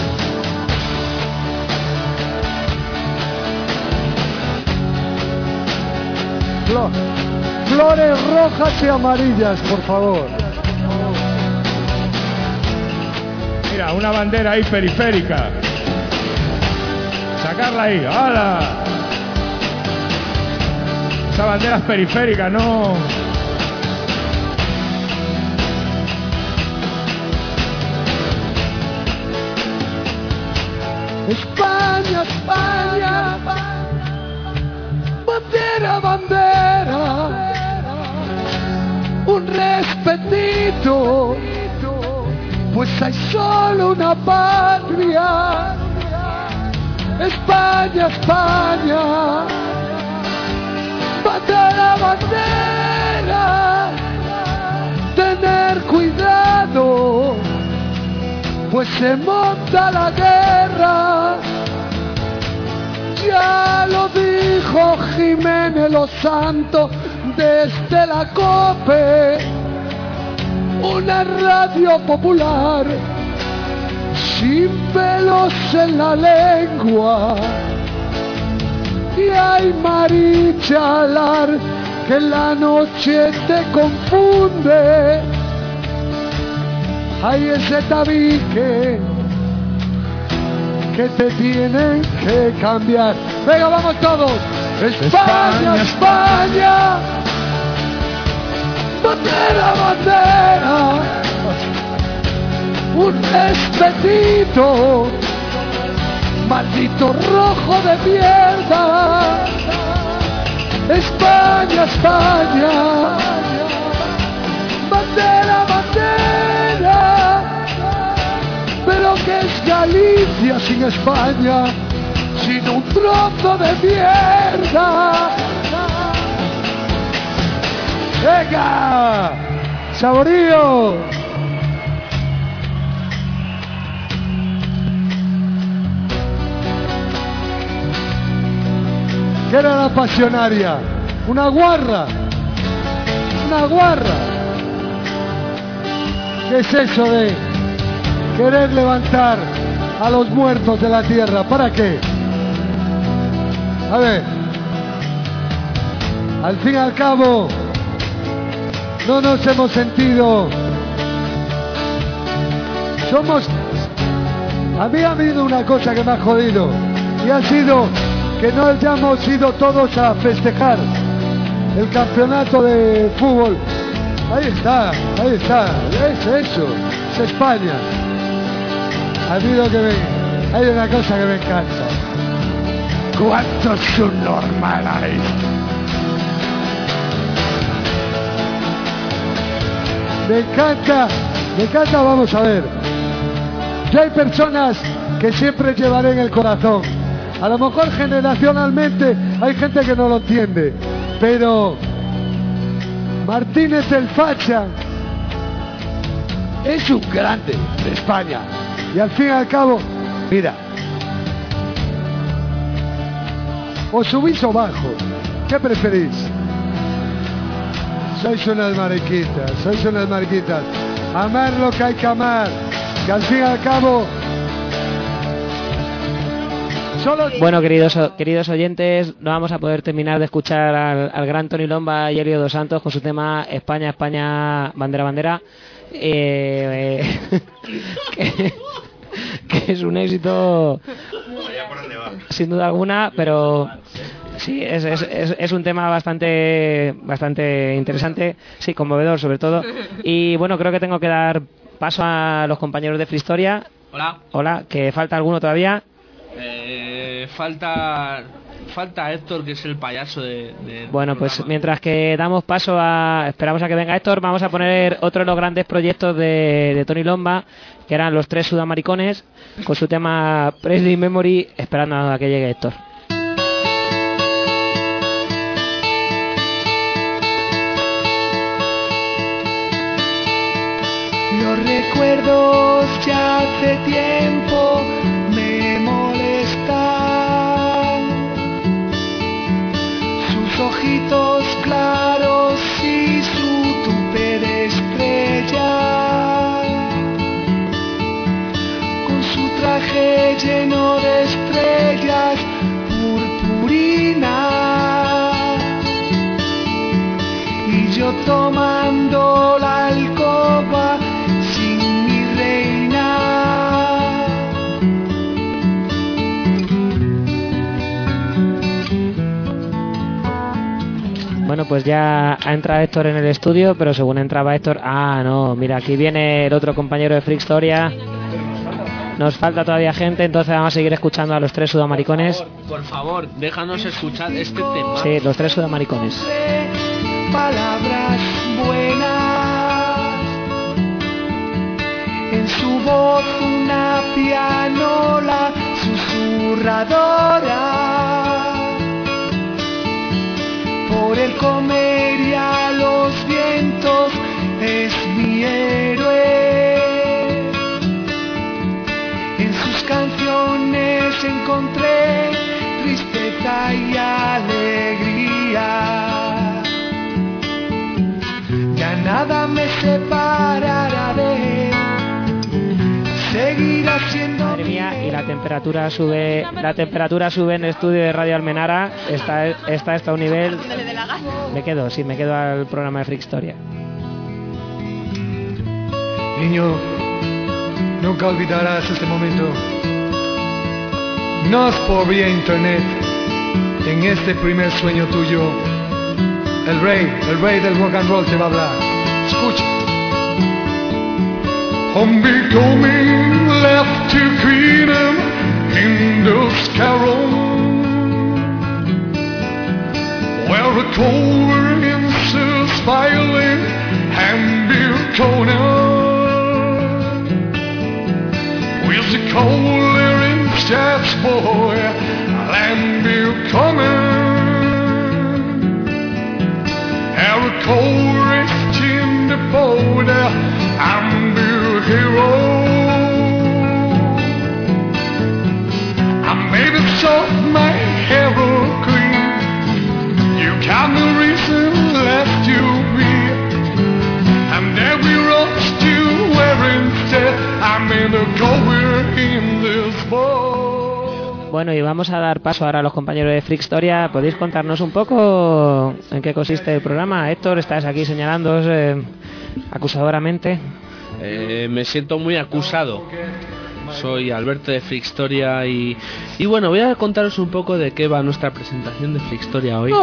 Flores rojas y amarillas, por favor. Mira, una bandera ahí periférica. Sacarla ahí, ¡hala! Esa bandera es periférica, no. España, España, bandera, bandera, un respetito, pues hay solo una patria. España, España, bandera, bandera, tener cuidado, pues se monta la guerra. Ya lo dijo Jiménez Los Santos desde la COPE, una radio popular sin pelos en la lengua. Y hay marichalar que en la noche te confunde. Hay ese tabique que te tienen que cambiar. Venga, vamos todos. España, España, bandera, bandera, un respetito, maldito rojo de mierda. España, España, bandera, bandera, Galicia sin España, sin un trozo de mierda. ¡Venga! ¡Saborío! ¿Qué era la pasionaria? Una guarra. Una guarra. ¿Qué es eso de querer levantar a los muertos de la tierra? ¿Para qué? A ver. Al fin y al cabo, no nos hemos sentido. A mí ha habido una cosa que me ha jodido. Y ha sido que no hayamos ido todos a festejar el campeonato de fútbol. Ahí está, es eso, es España. Hay una cosa que me encanta. ¿Cuántos subnormales? Me encanta, vamos a ver. Ya hay personas que siempre llevaré en el corazón. A lo mejor generacionalmente hay gente que no lo entiende, pero Martínez el Facha es un grande de España. Y al fin y al cabo, mira, o subís o bajo, ¿qué preferís? Sois unas mariquitas. Amar lo que hay que amar, que al fin y al cabo... Bueno, queridos oyentes, no vamos a poder terminar de escuchar al gran Tony Lomba y Elio dos Santos con su tema España, España, bandera, bandera, que es un éxito sin duda alguna, pero sí, es un tema bastante interesante, sí, conmovedor sobre todo. Y bueno, creo que tengo que dar paso a los compañeros de Fristoria. Hola, que falta alguno todavía. Falta Héctor, que es el payaso de bueno, pues mientras que damos paso esperamos a que venga Héctor, vamos a poner otro de los grandes proyectos de Tony Lomba, que eran los tres sudamericones, con su tema Presley Memory, esperando a que llegue Héctor. Los recuerdos ya hace tiempo me molestan, sus ojitos claros y su tupe de estrella, con su traje lleno de estrellas purpurina, y yo tomando la alcoba sin mi reina. Bueno, pues ya ha entrado Héctor en el estudio, pero según entraba Héctor... Ah, no, mira, aquí viene el otro compañero de Fristoria. Nos falta todavía gente, entonces vamos a seguir escuchando a los tres sudamericones. Por favor, déjanos escuchar este tema. Sí, los tres sudamericones. Palabras buenas, en su voz una pianola susurradora, por el comer y a los vientos es mi héroe. En sus canciones encontré tristeza y alegría. Ya nada me separará de él. Seguirá siendo. Madre mía, y la temperatura sube en el estudio de Radio Almenara. Está a un nivel. Me quedo al programa de Fristoria. Niño, nunca olvidarás este momento. Nos por vía internet, en este primer sueño tuyo, el rey del rock and roll te va a hablar. Escucha. I'm becoming left to freedom in this carol, where a cold is violin and Bill Conan with the cold boy, land be coming. Our courage in the border, I'm the hero. I made it so my hero queen. You got no reason left to be. And there we rose to where instead I'm in the going in this boat. Bueno, y vamos a dar paso ahora a los compañeros de Freakstoria. ¿Podéis contarnos un poco en qué consiste el programa? Héctor, estás aquí señalándoos acusadoramente. Me siento muy acusado. Soy Alberto de Freakstoria y bueno, voy a contaros un poco de qué va nuestra presentación de Freakstoria hoy.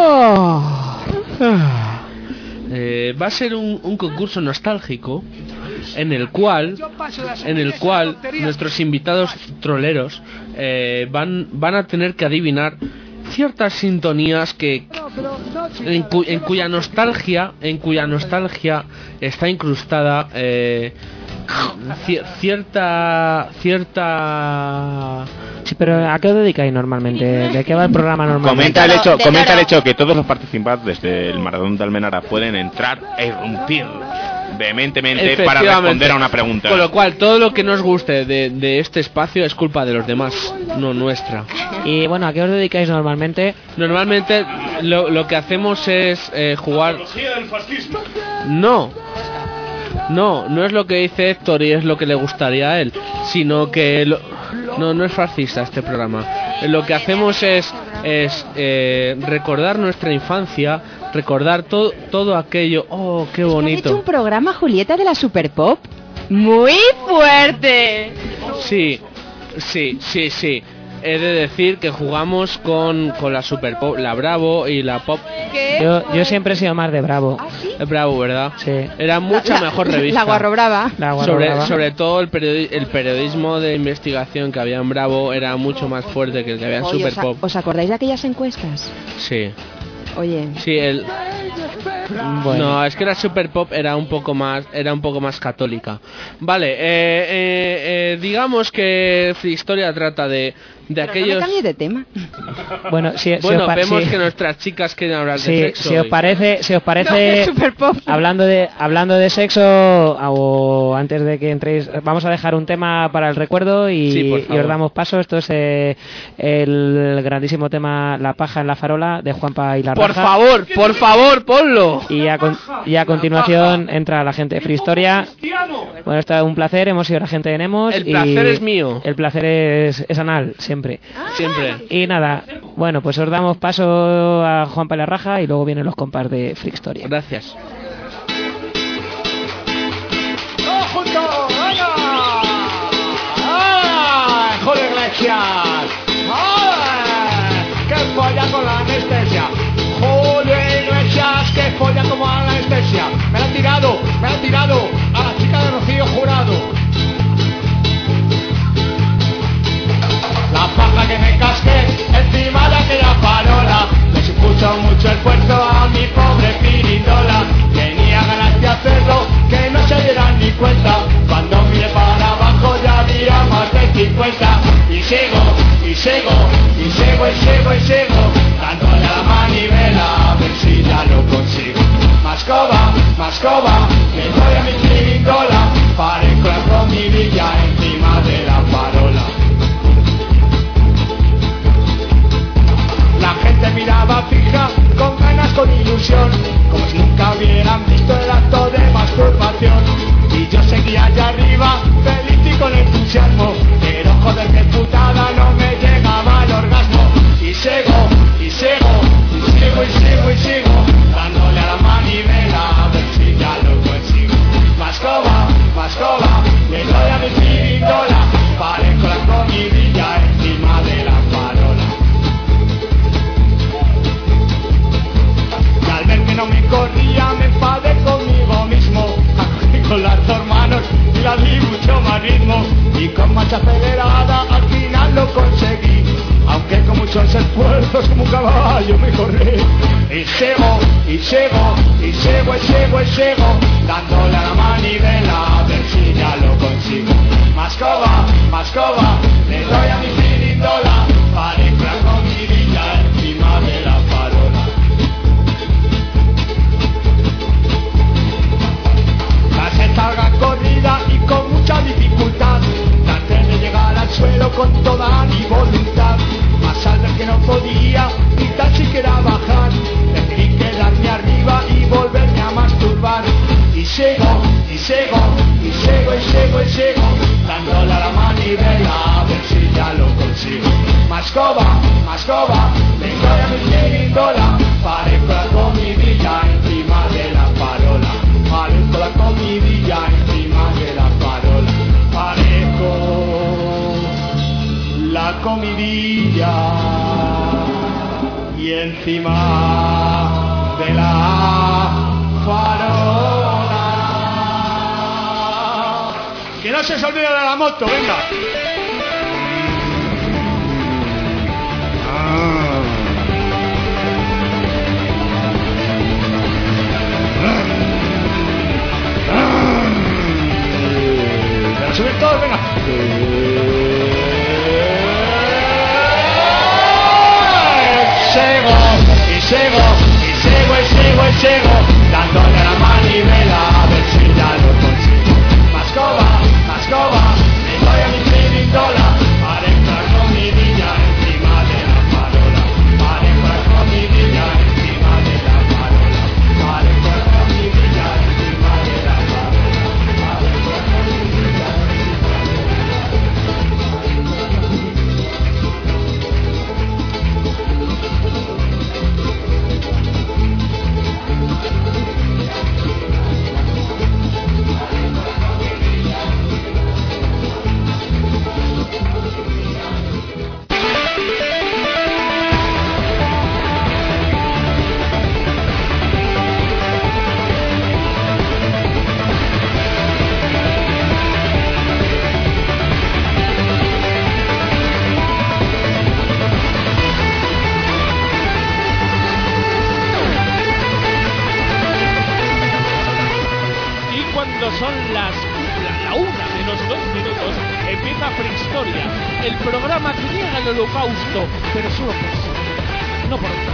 Va a ser un concurso nostálgico en el cual nuestros invitados troleros van a tener que adivinar ciertas sintonías en cuya nostalgia está incrustada cierta. Sí, pero ¿a qué os dedicáis normalmente? ¿De qué va el programa normalmente? Comenta el hecho que todos los participantes del Maratón de Almenara pueden entrar e irrumpir vehementemente para responder a una pregunta. Con lo cual, todo lo que nos guste de este espacio es culpa de los demás, no nuestra. Y bueno, ¿a qué os dedicáis normalmente? Normalmente lo que hacemos es jugar... No es lo que dice Héctor y es lo que le gustaría a él, sino que... No es fascista este programa. Lo que hacemos es recordar nuestra infancia, recordar todo aquello. ¡Oh, qué bonito! ¿Has hecho un programa, Julieta, de la Super Pop? ¡Muy fuerte! Sí. He de decir que jugamos con la Super Pop, la Bravo y la Pop. ¿Qué? Yo siempre he sido más de Bravo. ¿Ah, sí? Bravo, ¿verdad? Sí. Era mucha mejor revista. La Guarro Brava. Sobre todo el periodismo de investigación que había en Bravo era mucho más fuerte que el que había en Super Pop. ¿Os acordáis de aquellas encuestas? Sí. Oye. Sí, bueno. No, es que la Super Pop era un poco más católica. Vale, digamos que Freakstoria trata de aquellos... No me cambies de tema. Bueno, vemos que nuestras chicas quieren hablar de sexo. Si os parece hablando de sexo, o antes de que entréis, vamos a dejar un tema para el recuerdo y os damos paso. Esto es el grandísimo tema La paja en la farola de Juanpa y la Raja. Por favor, ponlo. Y a continuación entra la gente de Freakstoria. Bueno, esto es un placer, hemos sido la gente de Nemos. El placer es mío. El placer es anal, siempre. Y nada, bueno, pues os damos paso a Juanpa y la Raja y luego vienen los compas de Freakstoria. Gracias. ¡Julio Iglesias! ¡Que folla con la anestesia! ¡Julio Iglesias, que folla como a la anestesia! Me la han tirado a la chica de Rocío Jurado. La paja que me casqué encima de aquella farola le supuso mucho esfuerzo a mi pobre piritola. Tenía ganas de hacerlo, que no se dieran ni cuenta. Cuando miré para abajo ya había más de 50. Y sigo, dándole a la manivela a ver si ya lo consigo. Mascova, que doy a mi piritola, parezco la comidilla encima de la farola. La gente miraba fija, con ganas, con ilusión, como si nunca hubieran visto el acto de masturbación. Y yo seguía allá arriba, feliz y con entusiasmo, pero joder que putada, no me llegaba el orgasmo. Y sigo, dándole a la manivela a ver si ya lo consigo. Mascova, le doy a mi piritola, parezco la comidilla encima de la farola. Y al ver que no me corría me enfadé conmigo mismo, acogí con las dos manos y la di mucho más ritmo, y con marcha acelerada al final lo conseguí, aunque con muchos esfuerzos como un caballo me corrí. Y sigo, dándole a la manivela a ver si ya lo consigo. Mascova, le doy a mi víndola, parezco la comidilla encima de la farola. Tras esta larga corrida y con mucha dificultad, traté de llegar al suelo con toda mi voluntad, mas al ver que no podía ni tan siquiera bajar, decidí quedarme arriba y volverme a masturbar. Y sigo, y sigo, y sigo, y sigo, y sigo, dándole a la manivela a ver si ya lo consigo. Mascova, vengo a mi víndola, parezco la comidilla encima de la farola. Parezco la comidilla encima de la farola. Parezco la comidilla y encima de la farola. Que no se os olvide de la moto, venga. Para subir todos, venga. Sigo, y sigo, y sigo, y sigo, y sigo, dándole a la manivela a ver si ya lo consigo. Mascova, me voy a mi víndola, parezco la comidilla encima de la farola. Parezco la comidilla encima de la farola. Parezco la comidilla encima de la farola. Parezco la comidilla Son la 1:02, empieza Frickstoria, el programa que niega el holocausto, pero solo por sí, no por otra.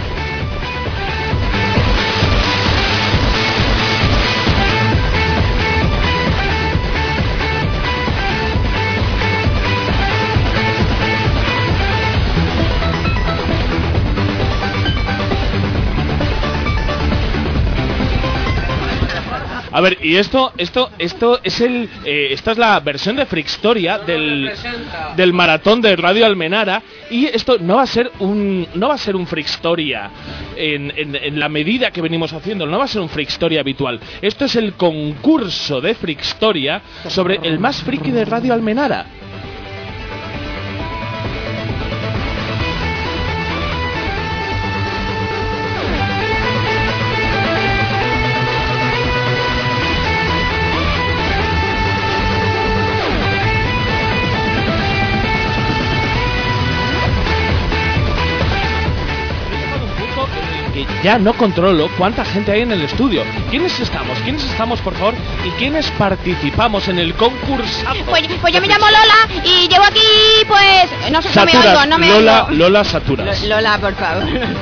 A ver, y esto es esta es la versión de Frickstoria del maratón de Radio Almenara, y esto no va a ser un Frickstoria en la medida que venimos haciendo, no va a ser un Frickstoria habitual. Esto es el concurso de Frickstoria sobre el más friki de Radio Almenara. Ya no controlo cuánta gente hay en el estudio. ¿Quiénes estamos, por favor? ¿Y quiénes participamos en el concurso? Pues yo me llamo Lola y llevo aquí, pues... No sé, no me oigo. Lola Saturas. Lola, por favor.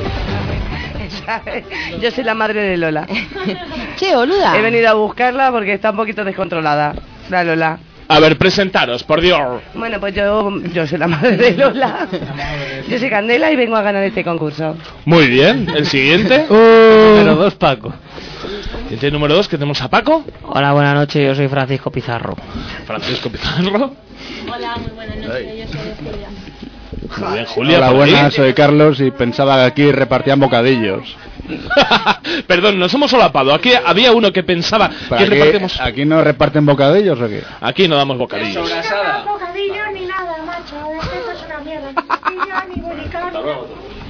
Yo soy la madre de Lola. Che, boluda. He venido a buscarla porque está un poquito descontrolada. La Lola. A ver, presentaros, por Dios. Bueno, pues yo soy la madre de Lola. Yo soy Candela y vengo a ganar este concurso. Muy bien, el siguiente. Número 2, Paco. Siguiente número 2, que tenemos a Paco. Hola, buenas noches, yo soy Francisco Pizarro. Francisco Pizarro. Hola, muy buenas noches, yo soy Julia. Muy bien, Julia. Hola, buenas, soy Carlos y pensaba que aquí repartían bocadillos. Perdón, nos hemos solapado. Aquí había uno que pensaba que repartimos... ¿Aquí no reparten bocadillos o qué? Aquí no damos bocadillos. No damos bocadillos ni nada, macho. Esto es una mierda. Ni tortilla, ni bolicarne.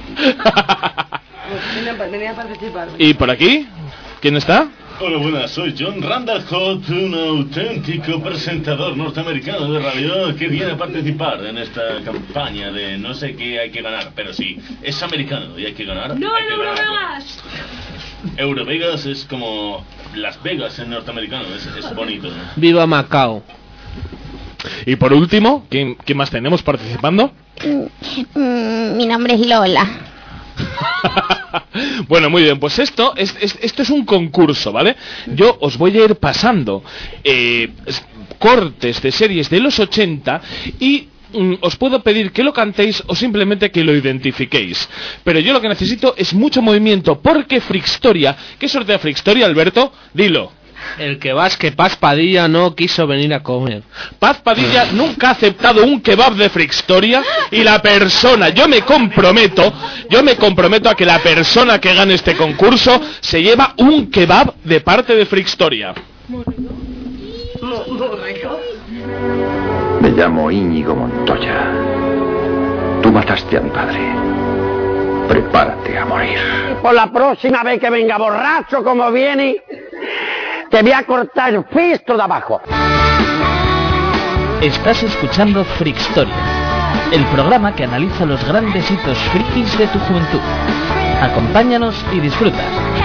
Venía a participar. ¿Y por aquí? ¿Quién está? Hola, buenas, soy John Randall Holt, un auténtico presentador norteamericano de radio que viene a participar en esta campaña de no sé qué hay que ganar, pero sí, es americano y hay que ganar. ¡No, en Eurovegas! Eurovegas es como Las Vegas en norteamericano, es bonito, ¿no? Viva Macao. Y por último, ¿quién más tenemos participando? Mi nombre es Lola. Bueno, muy bien, pues esto es un concurso, ¿vale? Yo os voy a ir pasando cortes de series de los 80 y os puedo pedir que lo cantéis o simplemente que lo identifiquéis. Pero yo lo que necesito es mucho movimiento, porque Frixtoria... ¿Qué sortea Frixtoria, Alberto? Dilo. El que Paz Padilla no quiso venir a comer. Paz Padilla nunca ha aceptado un kebab de Frixtoria y la persona, yo me comprometo a que la persona que gane este concurso se lleva un kebab de parte de Frixtoria. Me llamo Íñigo Montoya. Tú mataste a mi padre. Prepárate a morir. Por la próxima vez que venga borracho como viene, te voy a cortar el pisto de abajo. Estás escuchando Frixtoria, el programa que analiza los grandes hitos frikis de tu juventud. Acompáñanos y disfruta.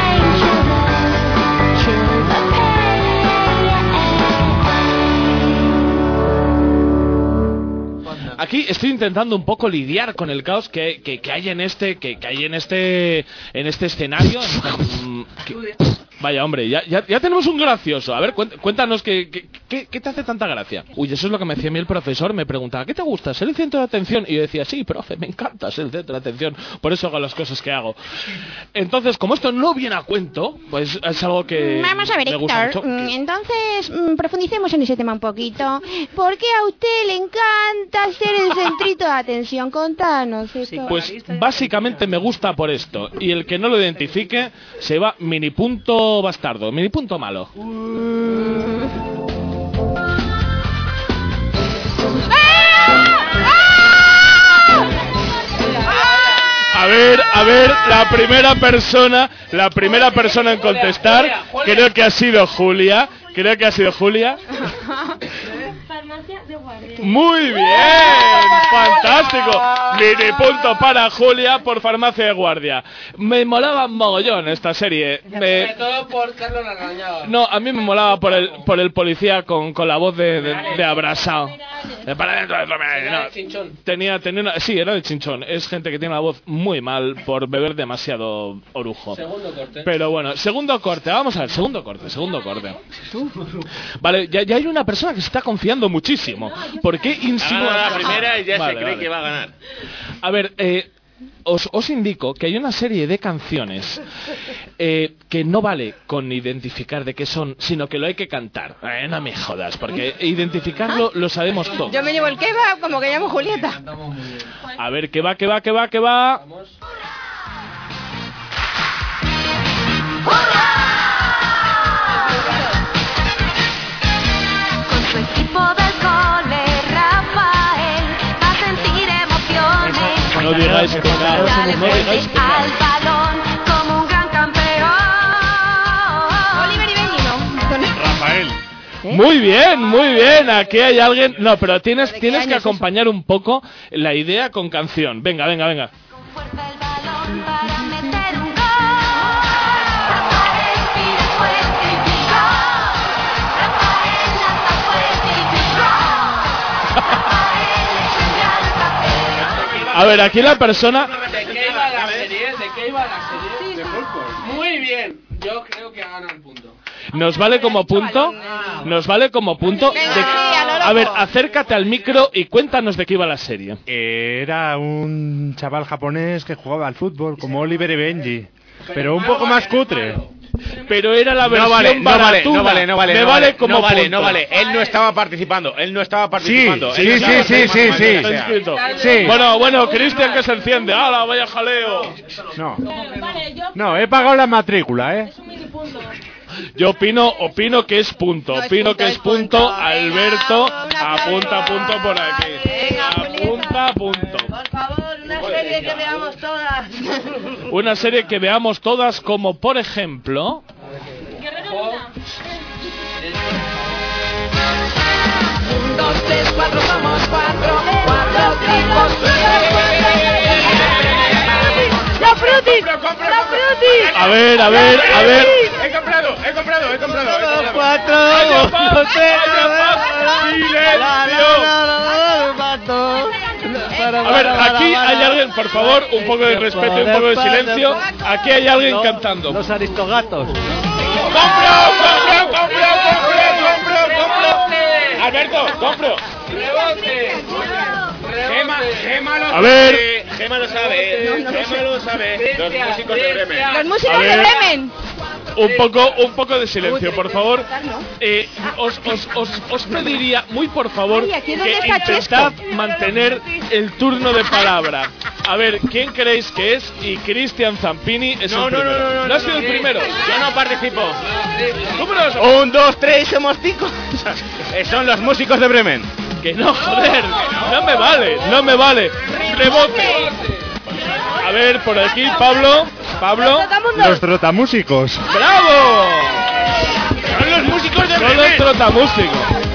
Aquí estoy intentando un poco lidiar con el caos que hay en este escenario. Vaya, hombre, ya tenemos un gracioso. A ver, cuéntanos qué te hace tanta gracia. Uy, eso es lo que me decía a mí el profesor. Me preguntaba, ¿qué te gusta? ¿Ser el centro de atención? Y yo decía, sí, profe, me encanta ser el centro de atención. Por eso hago las cosas que hago. Entonces, como esto no viene a cuento, pues es algo que vamos a ver, me gusta Héctor, mucho. entonces profundicemos en ese tema un poquito. ¿Por qué a usted le encanta ser el centrito de atención? Contanos esto. Pues básicamente me gusta por esto. Y el que no lo identifique se va mini punto bastardo, mini punto malo. A ver, la primera persona en contestar, creo que ha sido Julia. Farmacia de guardia. Muy bien, fantástico. Mini punto para Julia por Farmacia de Guardia. Me molaba mogollón esta serie. Sobre todo por Carlos Larrañaga. No, a mí me molaba por el policía con la voz de abrasado. Para adentro, tenía una, sí, era de Chinchón. Es gente que tiene la voz muy mal por beber demasiado orujo. Segundo corte. Pero bueno, segundo corte. Vamos a ver, segundo corte. Vale, ya hay una persona que se está confiando muchísimo. ¿Por qué insinúa la primera y ya vale, se cree que va a ganar? A ver, os indico que hay una serie de canciones que no vale con identificar de qué son, sino que lo hay que cantar. No me jodas, porque identificarlo lo sabemos todos. Yo me llevo el kebab como que llamo Julieta. A ver, que va. Vamos. Con su equipo del cole, Rafael va a sentir emociones. No digáis que Al balón como un gran campeón. Oliver y Benny, ¿no? Rafael. Muy bien, aquí hay alguien. No, pero tienes que acompañar un poco la idea con canción. Venga. A ver, aquí la persona... ¿De qué iba la serie? De fútbol. Muy bien. Yo creo que ha ganado el punto. ¿Nos vale como punto? A ver, acércate al micro y cuéntanos de qué iba la serie. Era un chaval japonés que jugaba al fútbol, como Oliver y Benji, pero un poco más cutre. Pero era la versión No vale. No vale. Él no estaba participando. Sí. Bueno, Cristian que se enciende. ¡Hala, vaya jaleo! No, he pagado la matrícula, Yo opino que es punto. Alberto, apunta punto por aquí. Apunta punto. Por favor, una serie que veamos todas. Una serie que veamos todas, como por ejemplo... Un, dos, tres, cuatro, somos cuatro tipos. ¡La Fruity! A ver. He comprado. he comprado. 4. A ver, aquí hay alguien, por favor, un poco de respeto y un poco de silencio. Aquí hay alguien cantando. Los aristogatos. ¡Compro! Alberto, compro. Gema lo A ver. Gema lo sabe. Gema lo sabe. Los músicos de Bremen. Los músicos de Bremen. Un poco de silencio, por favor. Os pediría, muy por favor, Ay, aquí es donde que está intentad mantener el turno de palabra. A ver, ¿quién creéis que es? Y Cristian Zampini es el primero. No ha sido el primero. Yo no participo. Números. 1, 2, 3, somos 5. Son los músicos de Bremen. Que no, joder. No me vale. Rebote. A ver, por aquí, Pablo. Los trotamúsicos. ¡Bravo! Son los músicos de Son los Bremen. trotamúsicos.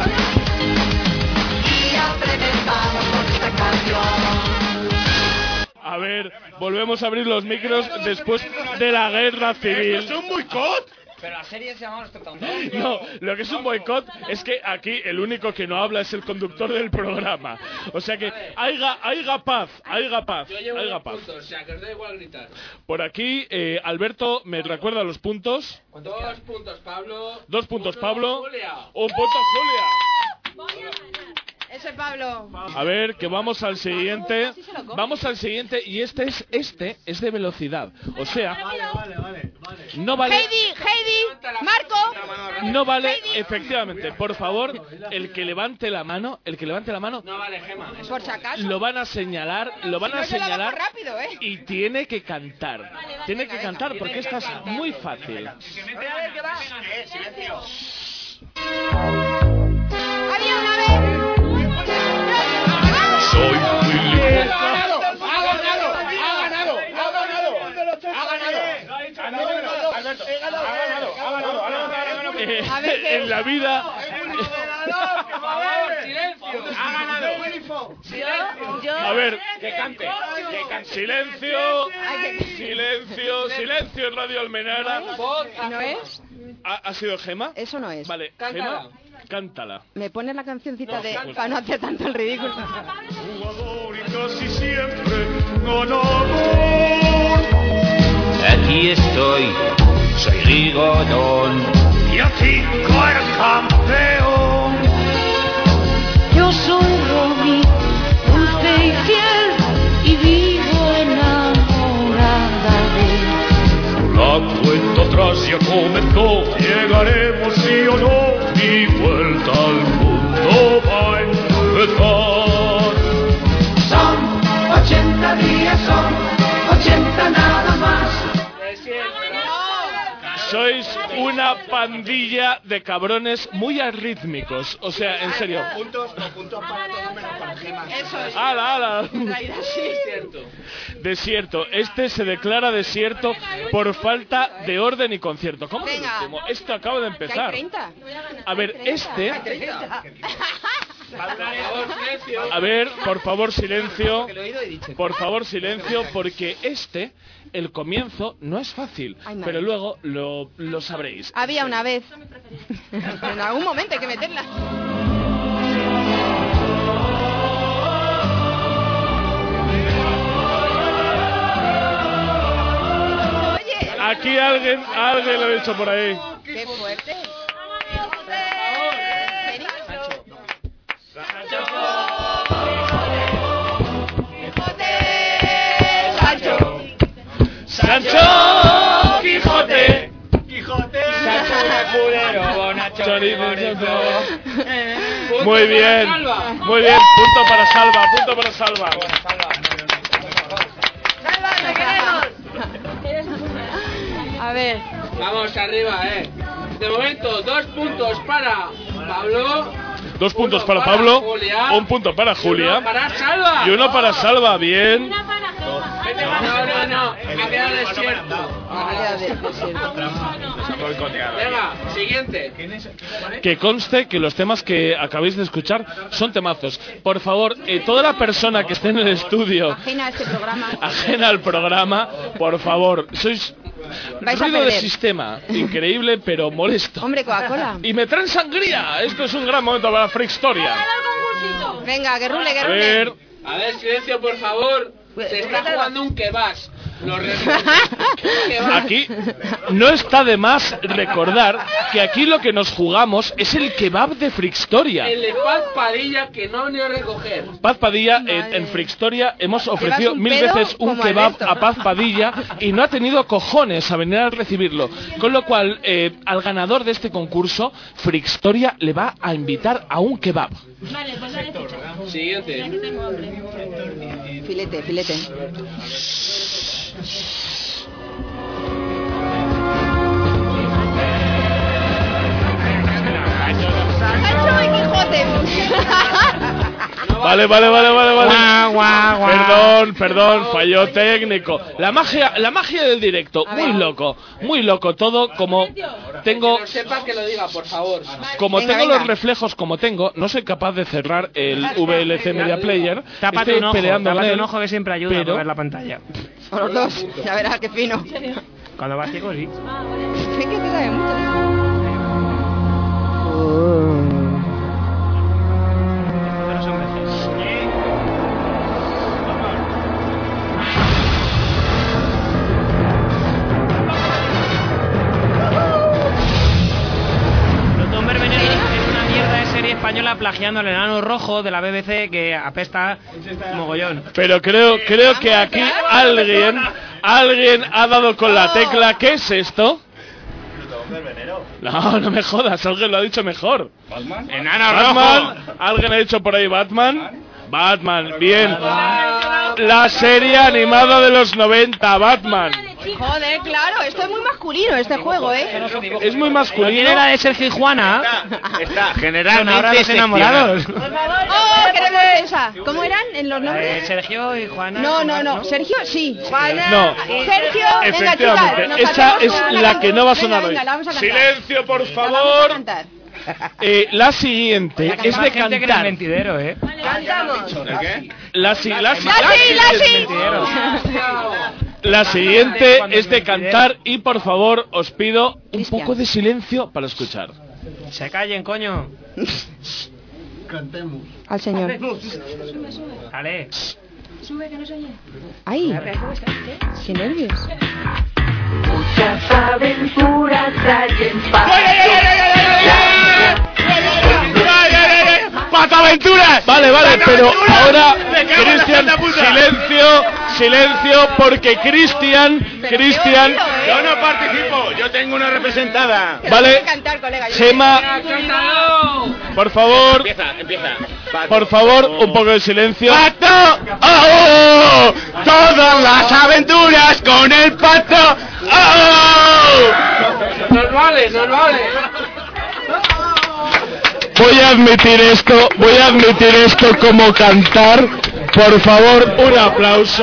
A ver, volvemos a abrir los micros después de la guerra civil. ¿Es un boicot? Pero la serie se llama Los Trotamundo. No, lo que es un boicot es que aquí el único que no habla es el conductor del programa. O sea que haiga paz. Yo llevo 2 puntos, o sea que os da igual gritar. Por aquí, Alberto, ¿me recuerda los puntos? 2 puntos, Pablo. 2 puntos, Pablo. Julia. 1 punto, Julia. Eso es Pablo. A ver, que vamos al siguiente. Vamos al siguiente y este es de velocidad. O sea, no vale. Heidi, Marco. No vale, efectivamente. Por favor, el que levante la mano, No vale, Gema. Por si acaso. lo van a señalar, Si no, yo la bajo rápido, ¿eh? y tiene que cantar. Tiene que cantar porque esta es muy fácil. Silencio. Había una vez. Soy Willy. En la vida. A ver, Que cante. silencio en Radio Almenara. ¿No es? ¿Ha sido Gema? Eso no es. Vale, Gema, cántala. ¿Me pones la cancioncita de para no hacer tanto el ridículo? Jugador y casi siempre ganador. Aquí estoy, soy Rigodón. Yo chico el campeón. Yo soy Romy, dulce y fiel, y vivo enamorada de La cuenta atrás ya comenzó. Llegaremos sí o no. Mi vuelta al mundo va a empezar. Son 80 días, son 80 nada más. Sois una pandilla de cabrones muy arrítmicos. O sea, en serio. Puntos para todos menos para Gema. Eso es. ¡Hala! En realidad sí. Desierto. Este se declara desierto por falta de orden y concierto. ¿Cómo es el Venga. último? Esto acaba de Que hay empezar. 30. A ver, este. Silencio. A ver, por favor, silencio. Por favor, silencio, porque el comienzo no es fácil, Ay, madre. pero luego lo sabréis. Había una vez. En algún momento hay que meterla. Oye. Aquí alguien lo ha dicho por ahí. Qué fuerte. ¡Sancho Quijote! Sancho Escudero, Bonacho. Muy bien, punto para Salva. A ver. Vamos arriba, De momento, 2 puntos para Pablo. 2 puntos para Pablo, Julia. 1 punto para Julia. Uno para Salva. Y uno para Salva, bien. No. Ha quedado desierto. Venga, siguiente. Que conste que los temas que acabáis de escuchar son temazos. Por favor, toda la persona que esté en el estudio Ajena a este programa. ajena al programa, por favor, Vais a Ruido de perder. sistema, increíble pero molesto. Hombre, Coca-Cola. Y me traen sangría. Esto es un gran momento para la Freakstoria. Venga, que rule, que A rule. ver. A ver, silencio, por favor. Se está jugando un kebab. Aquí no está de más recordar que aquí lo que nos jugamos es el kebab de Freakstoria. El de Paz Padilla que no ha venido a recoger. Paz Padilla, en Freakstoria hemos ofrecido un 1000 pedo veces un como kebab Alberto. a Paz Padilla y no ha tenido cojones a venir a recibirlo. Con lo cual, al ganador de este concurso, Freakstoria le va a invitar a un kebab. Vale, pues dale ficha. Siguiente. Ya que tengo hambre. Filete, filete. Sancho y Quijote. Vale. Perdón, fallo técnico. La magia del directo, muy loco todo. Como tengo, Que no sepa que lo diga, por favor. los reflejos como tengo, no soy capaz de cerrar el VLC Media Player. Tápate Estoy un ojo, peleando con tápate él, un ojo que siempre ayuda pero- a ver la pantalla. O los dos, ya verás qué fino. Cuando vas ciego, sí. Es que te sabe mucho. Plutón Berbenero es una mierda de serie española plagiando al enano rojo de la BBC que apesta mogollón. Pero creo que aquí alguien ha dado con la tecla. ¿Qué es esto? No me jodas, alguien lo ha dicho mejor. ¡Enano Batman, alguien ha dicho por ahí Batman. Bien. La serie animada de los 90, Batman. Joder, claro, esto es muy masculino este juego, Es muy masculino. ¿Quién era de Sergio y Juana? Está Son generalmente ahora los enamorados. ¡Oh, queremos esa! ¿Cómo eran en los nombres? Sergio y Juana. No, Sergio sí. Juana. No. Sergio, venga, chicas. Efectivamente, nos esa cantamos es una la canción. que no va a sonar Venga, hoy. la vamos a cantar. Silencio, por La vamos a favor. cantar. La siguiente es de Más gente que en el cantar. mentidero, Cantamos. ¿El qué? La siguiente es de cantar y por favor os pido un poco de silencio para escuchar. Se callen, coño. Cantemos. Al señor. Dale. Sube que no se oye. Ay, qué nervios. Muchas aventuras hay en ¡Pataventuras! Vale, pero ahora, Cristian, silencio, porque Cristian, Yo no participo, yo tengo una representada. vale, Cantar, colega. Gema, por favor, Empieza. por favor, un poco de silencio. ¡Pato! ¡Oh! ¡Todas las aventuras con el pato! ¡Oh! Nos vale. Voy a admitir esto como cantar. Por favor, un aplauso.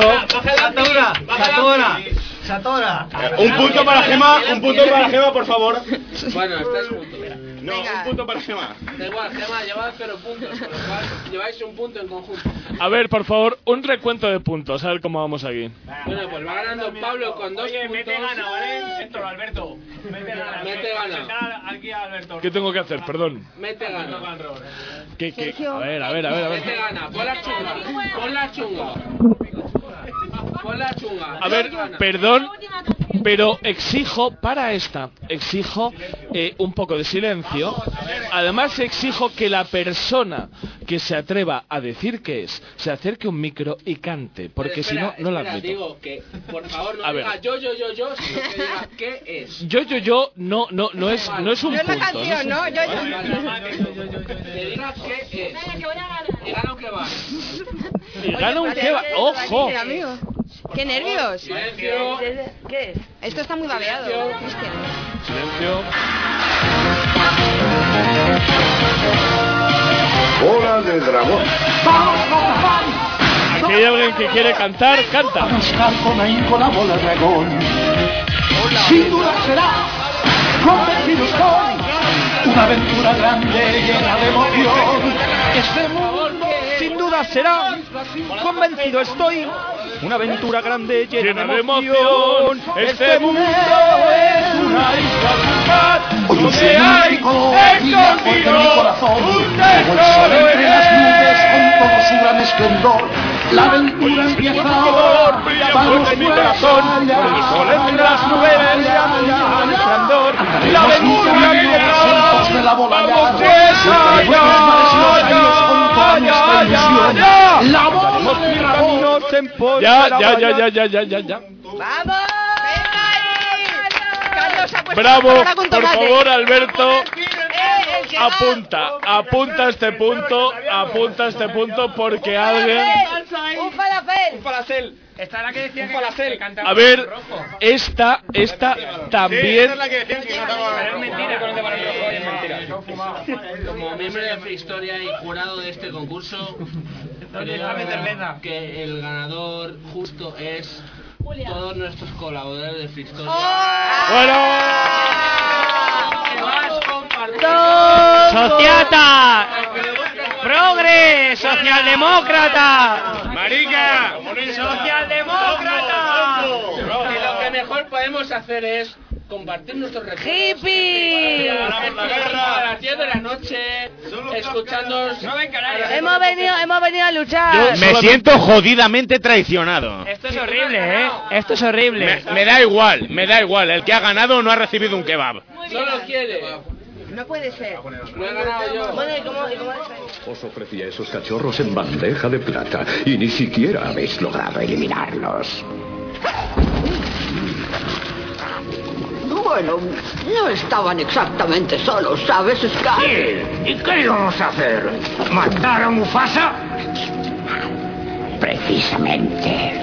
Satora. Un punto para Gema, por favor. Bueno, estás juntos. No, un punto para Gema. Da igual, Gema, lleváis 0 puntos, con lo cual lleváis un punto en conjunto. A ver, por favor, un recuento de puntos. A ver cómo vamos aquí. Bueno, pues va ganando Pablo con 2 puntos. Mete gana, ¿vale? Esto, Alberto. Mete gana. Aquí a Alberto. ¿Qué tengo que hacer? Perdón. Mete gana. ¿Qué? A ver. Mete gana. Pon la chunga. A ver, perdón, pero exijo un poco de silencio. Además exijo que la persona que se atreva a decir qué es, se acerque a un micro y cante, porque si no, no la admito. Digo que, por favor, no A diga ver. yo, sino que diga qué es. Yo, no es un No es la punto. canción, ¿no? Yo. Que diga qué es. Y gana un kebab. Y gana un kebab. ¡Ojo! Amigo. ¡Qué nervios! Silencio. ¿Qué es? Esto está muy babeado, Cristian. Silencio. Bola de dragón. Aquí hay alguien que quiere cantar, canta. buscar con ahínco la bola dragón. Sin duda será, convencido estoy, una aventura grande llena de emoción. Este mundo Sin duda será, convencido estoy, una aventura grande llena de emoción. Este mundo es una isla sin mar, donde hay escondido un tesoro entre las nubes con todo su gran esplendor. La aventura empieza ahora. Vamos en mi corazón, el sol entre las nubes brilla resplandor. La aventura empieza ahora. Vamos pues allá. ¡Vamos! Bravo, por favor, Alberto. Apunta este punto porque alguien... ¡Un falafel! ¡Un falafel! Esta es la que decía que cantaba. A ver, esta también... Es mentira. Como miembro de Prehistoria y jurado de este concurso, creo que el ganador justo es todos nuestros colaboradores de Prehistoria. ¡Sociata! ¡Progre! ¡Socialdemócrata! ¡Marica! ¡Socialdemócrata! Y lo que mejor podemos hacer es compartir nuestros recuerdos. ¡Hippie! A las 10 de la noche, escuchándonos. Hemos venido a luchar. Me siento jodidamente traicionado. Esto es horrible, ¿eh? Esto es horrible. Me da igual. El que ha ganado no ha recibido un kebab. Solo quiere. No puede ser. Lo he ganado yo. Bueno, ¿y cómo Os ofrecía esos cachorros en bandeja de plata y ni siquiera habéis logrado eliminarlos. Bueno, no estaban exactamente solos, ¿sabes, Scar? ¿Y qué íbamos a hacer? ¿Matar a Mufasa? Precisamente.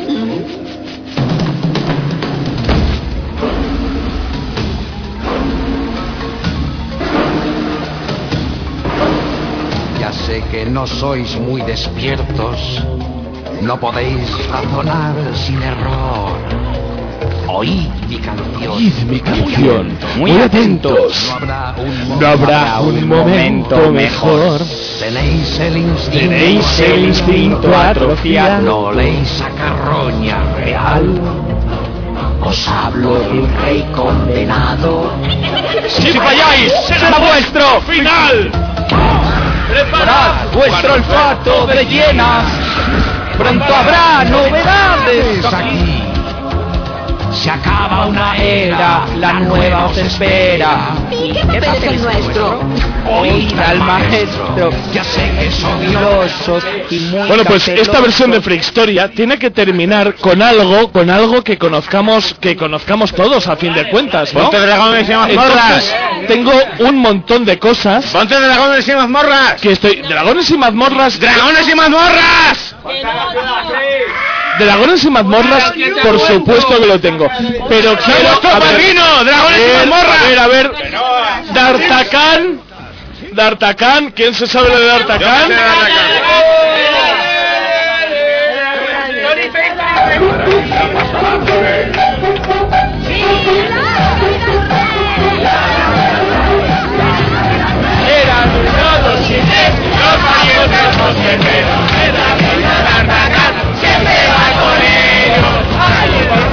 Ya sé que no sois muy despiertos. No podéis razonar sin error. Oíd mi canción. Muy atentos. No habrá un momento mejor. Tenéis el instinto atrofiado. ¿No leéis a Carroña real? Os hablo de un rey condenado. Si falláis, será vuestro final. Preparad vuestro olfato de hienas. Pronto habrá novedades aquí. Se acaba una era, la nueva os espera. ¿Y qué papel es el nuestro? Oíd al maestro. Ya sé que son odiosos y muy Bueno, pues esta versión de Prehistoria tiene que terminar con algo que conozcamos todos a fin de cuentas, ¿no? Ponte dragones y mazmorras. Entonces, tengo un montón de cosas. Ponte dragones y mazmorras. Dragones y mazmorras. ¡Dragones y mazmorras! Dragones y mazmorras, por supuesto que lo tengo. Pero quiero... ¡Dragones y mazmorras! A ver. D'Artagnan, ¿quién se sabe lo de D'Artagnan? Siempre va con ellos. Ay, por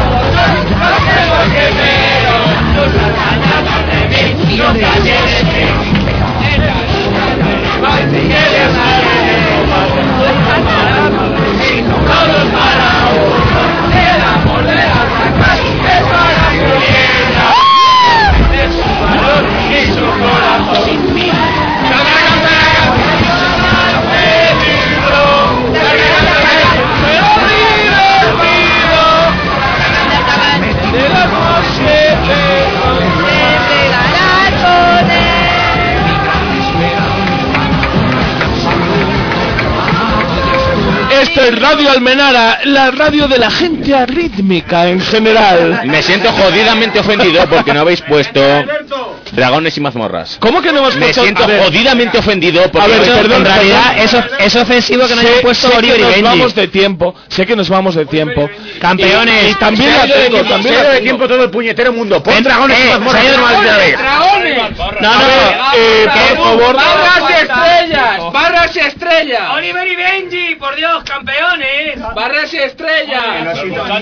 Esto es Radio Almenara, la radio de la gente arrítmica en general. Me siento jodidamente ofendido porque no habéis puedo Dragones y mazmorras. ¿Cómo que no hemos Me puesto? siento jodidamente ofendido porque... A ver, perdón, en realidad es ofensivo que no hayan puesto Oliver y Benji. Sé que nos vamos de tiempo. Campeones. Y también la tengo, también la de tengo. tiempo todo el puñetero mundo. Pon dragones y mazmorras. Por favor. ¡Barras y estrellas! Oliver y Benji, por Dios, campeones. ¡Barras y estrellas!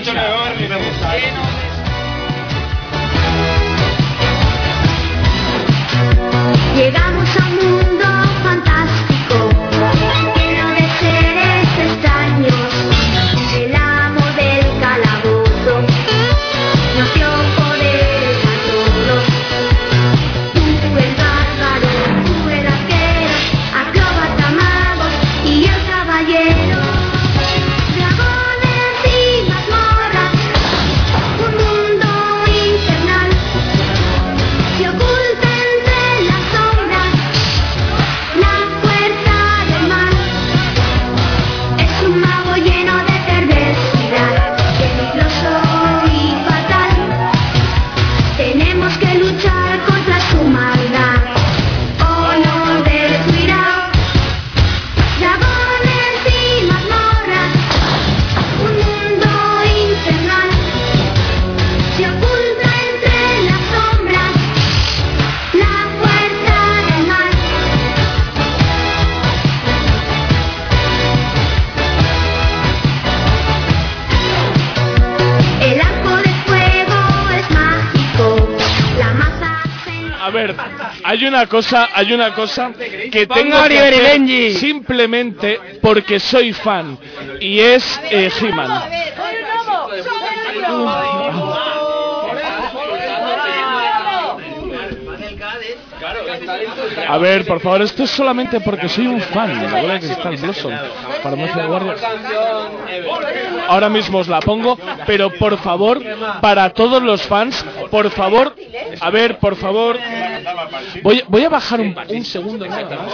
Llegamos a un mundo fantástico, lleno de seres extraños. El amo del calabozo nos dio poder a todos. Tú el bárbaro, tú el arquero, acróbata, magos y el caballero. Dragones y mazmorras, un mundo infernal. Se oculta entre las sombras la fuerza del mal. Es un mago lleno de perversidad, peligroso y fatal. Tenemos que luchar contra su maldad o nos destruirá. Dragones y mazmorras, un mundo infernal. Se oculta entre las sombras la fuerza del mal. El arco de fuego es mágico, la masa. A ver, hay una cosa que Pongo tengo que Oliver y hacer Benji. simplemente porque soy fan y es He-Man. A ver, por favor, esto es solamente porque soy un fan de la bola de cristal Blossom. Farmacia de guardia. Ahora mismo os la pongo, pero por favor, para todos los fans, por favor, a ver, por favor, voy a bajar un segundo nada más.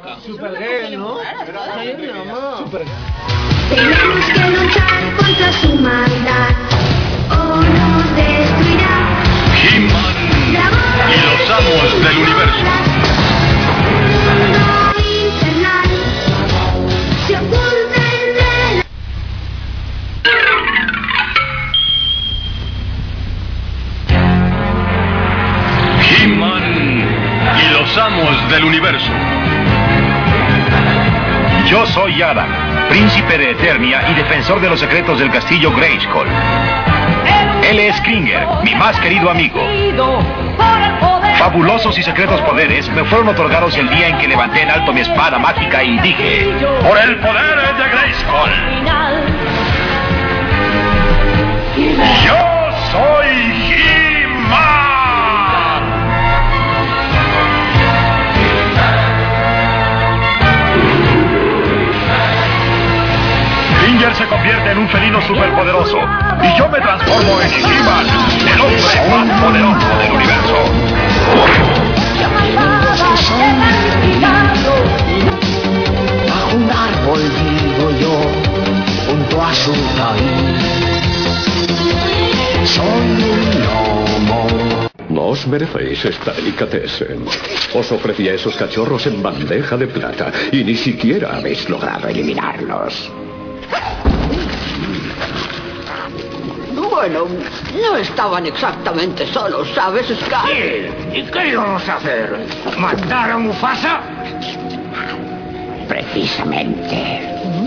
Tenemos que luchar contra su maldad o nos destruirá. He-Man y los amos del universo. Infernal, se oculta entre la... He-Man y los amos del universo. Yo soy Adam, príncipe de Eternia y defensor de los secretos del castillo Grayskull. Él es Kringer, mi más querido amigo. Fabulosos y secretos poderes me fueron otorgados el día en que levanté en alto mi espada mágica y dije: ¡por el poder de Grayskull! ¡Yo soy He-Man! Kringer se convierte en un felino superpoderoso y yo me transformo en He-Man, el hombre más poderoso del universo. Bajo un árbol vivo yo, junto a su raíz. Soy un lomo. No os merecéis esta delicatessen. Os ofrecía esos cachorros en bandeja de plata y ni siquiera habéis logrado eliminarlos. Bueno, no estaban exactamente solos, ¿sabes, Scar? ¿Y qué íbamos a hacer? ¿Matar a Mufasa? Precisamente.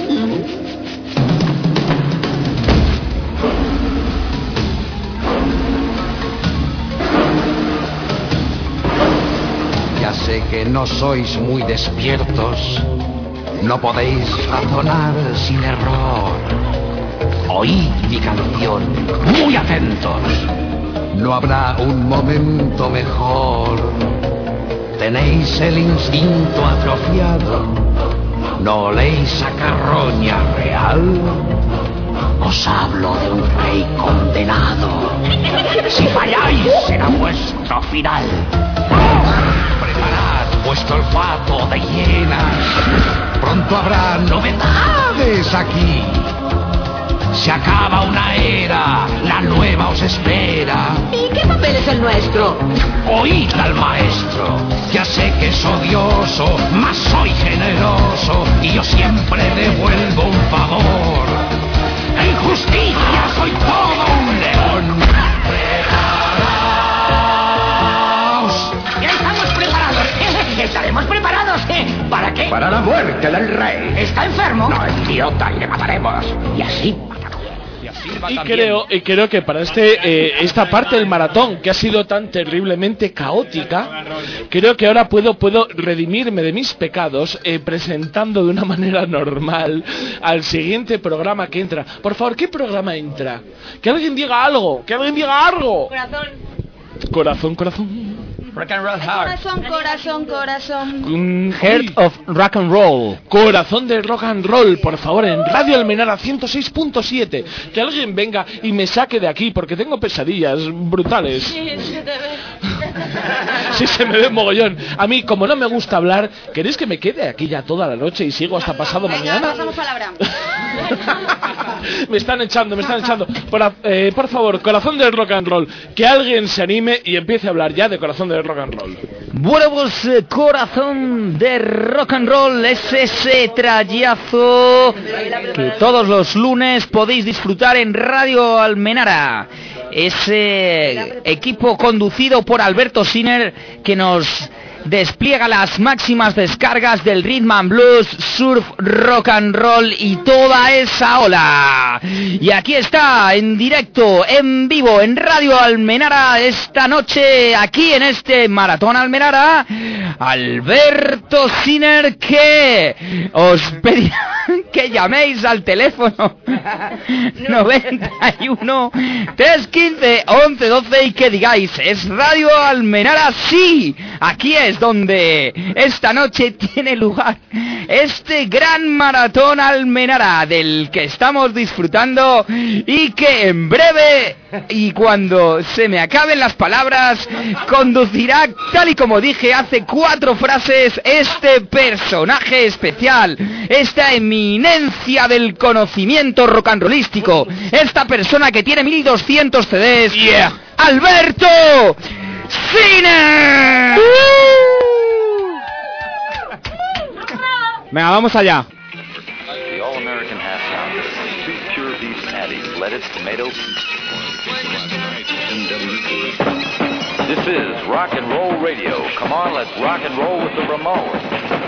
Ya sé que no sois muy despiertos. No podéis razonar sin error. Oíd mi canción, muy atentos. No habrá un momento mejor. Tenéis el instinto atrofiado. ¿No oléis a carroña real? Os hablo de un rey condenado. Si falláis, será vuestro final. Preparad vuestro olfato de hienas. Pronto habrá novedades aquí. Se acaba una era, la nueva os espera. ¿Y qué papel es el nuestro? Oíd al maestro, ya sé que es odioso, mas soy generoso y yo siempre devuelvo un favor. En justicia soy todo un león. ¡Preparaos! Ya estamos preparados. Estaremos preparados. ¿Para qué? Para la muerte del rey. ¿Está enfermo? No, idiota, y le mataremos. Y así. Y creo que para esta parte del maratón, que ha sido tan terriblemente caótica, creo que ahora puedo redimirme de mis pecados presentando de una manera normal al siguiente programa que entra. Por favor, ¿qué programa entra? Que alguien diga algo, Corazón. Rock and Roll Heart. Corazón. Heart of Rock and Roll. Corazón de Rock and Roll, por favor, en Radio Almenara 106.7. Que alguien venga y me saque de aquí, porque tengo pesadillas brutales. Sí, se me ve mogollón. A mí, como no me gusta hablar, ¿queréis que me quede aquí ya toda la noche y sigo hasta pasado mañana? Pasamos palabra. Me están echando. Por favor, Corazón del Rock and Roll, que alguien se anime y empiece a hablar ya de Corazón del Rock and Roll. Bueno, pues Corazón de Rock and Roll es ese trayazo que todos los lunes podéis disfrutar en Radio Almenara. Ese equipo conducido por Alberto Siner que nos despliega las máximas descargas del rhythm and blues, surf, rock and roll y toda esa ola. Y aquí está, en directo, en vivo, en Radio Almenara, esta noche, aquí en este Maratón Almenara, Alberto Siner, que os pedirá que llaméis al teléfono 91 315 11 12 y que digáis, ¿es Radio Almenara? Sí, aquí es donde esta noche tiene lugar este gran Maratón Almenara del que estamos disfrutando y que en breve, y cuando se me acaben las palabras, conducirá, tal y como dije hace 4 frases, este personaje especial, esta eminencia del conocimiento rock and rollístico, esta persona que tiene 1200 CDs, Alberto Siner. Venga, vamos allá. The all-American half pound, 2 pure beef patties, lettuce, tomato. This is Rock and Roll Radio. Come on, let's rock and roll with the Ramones.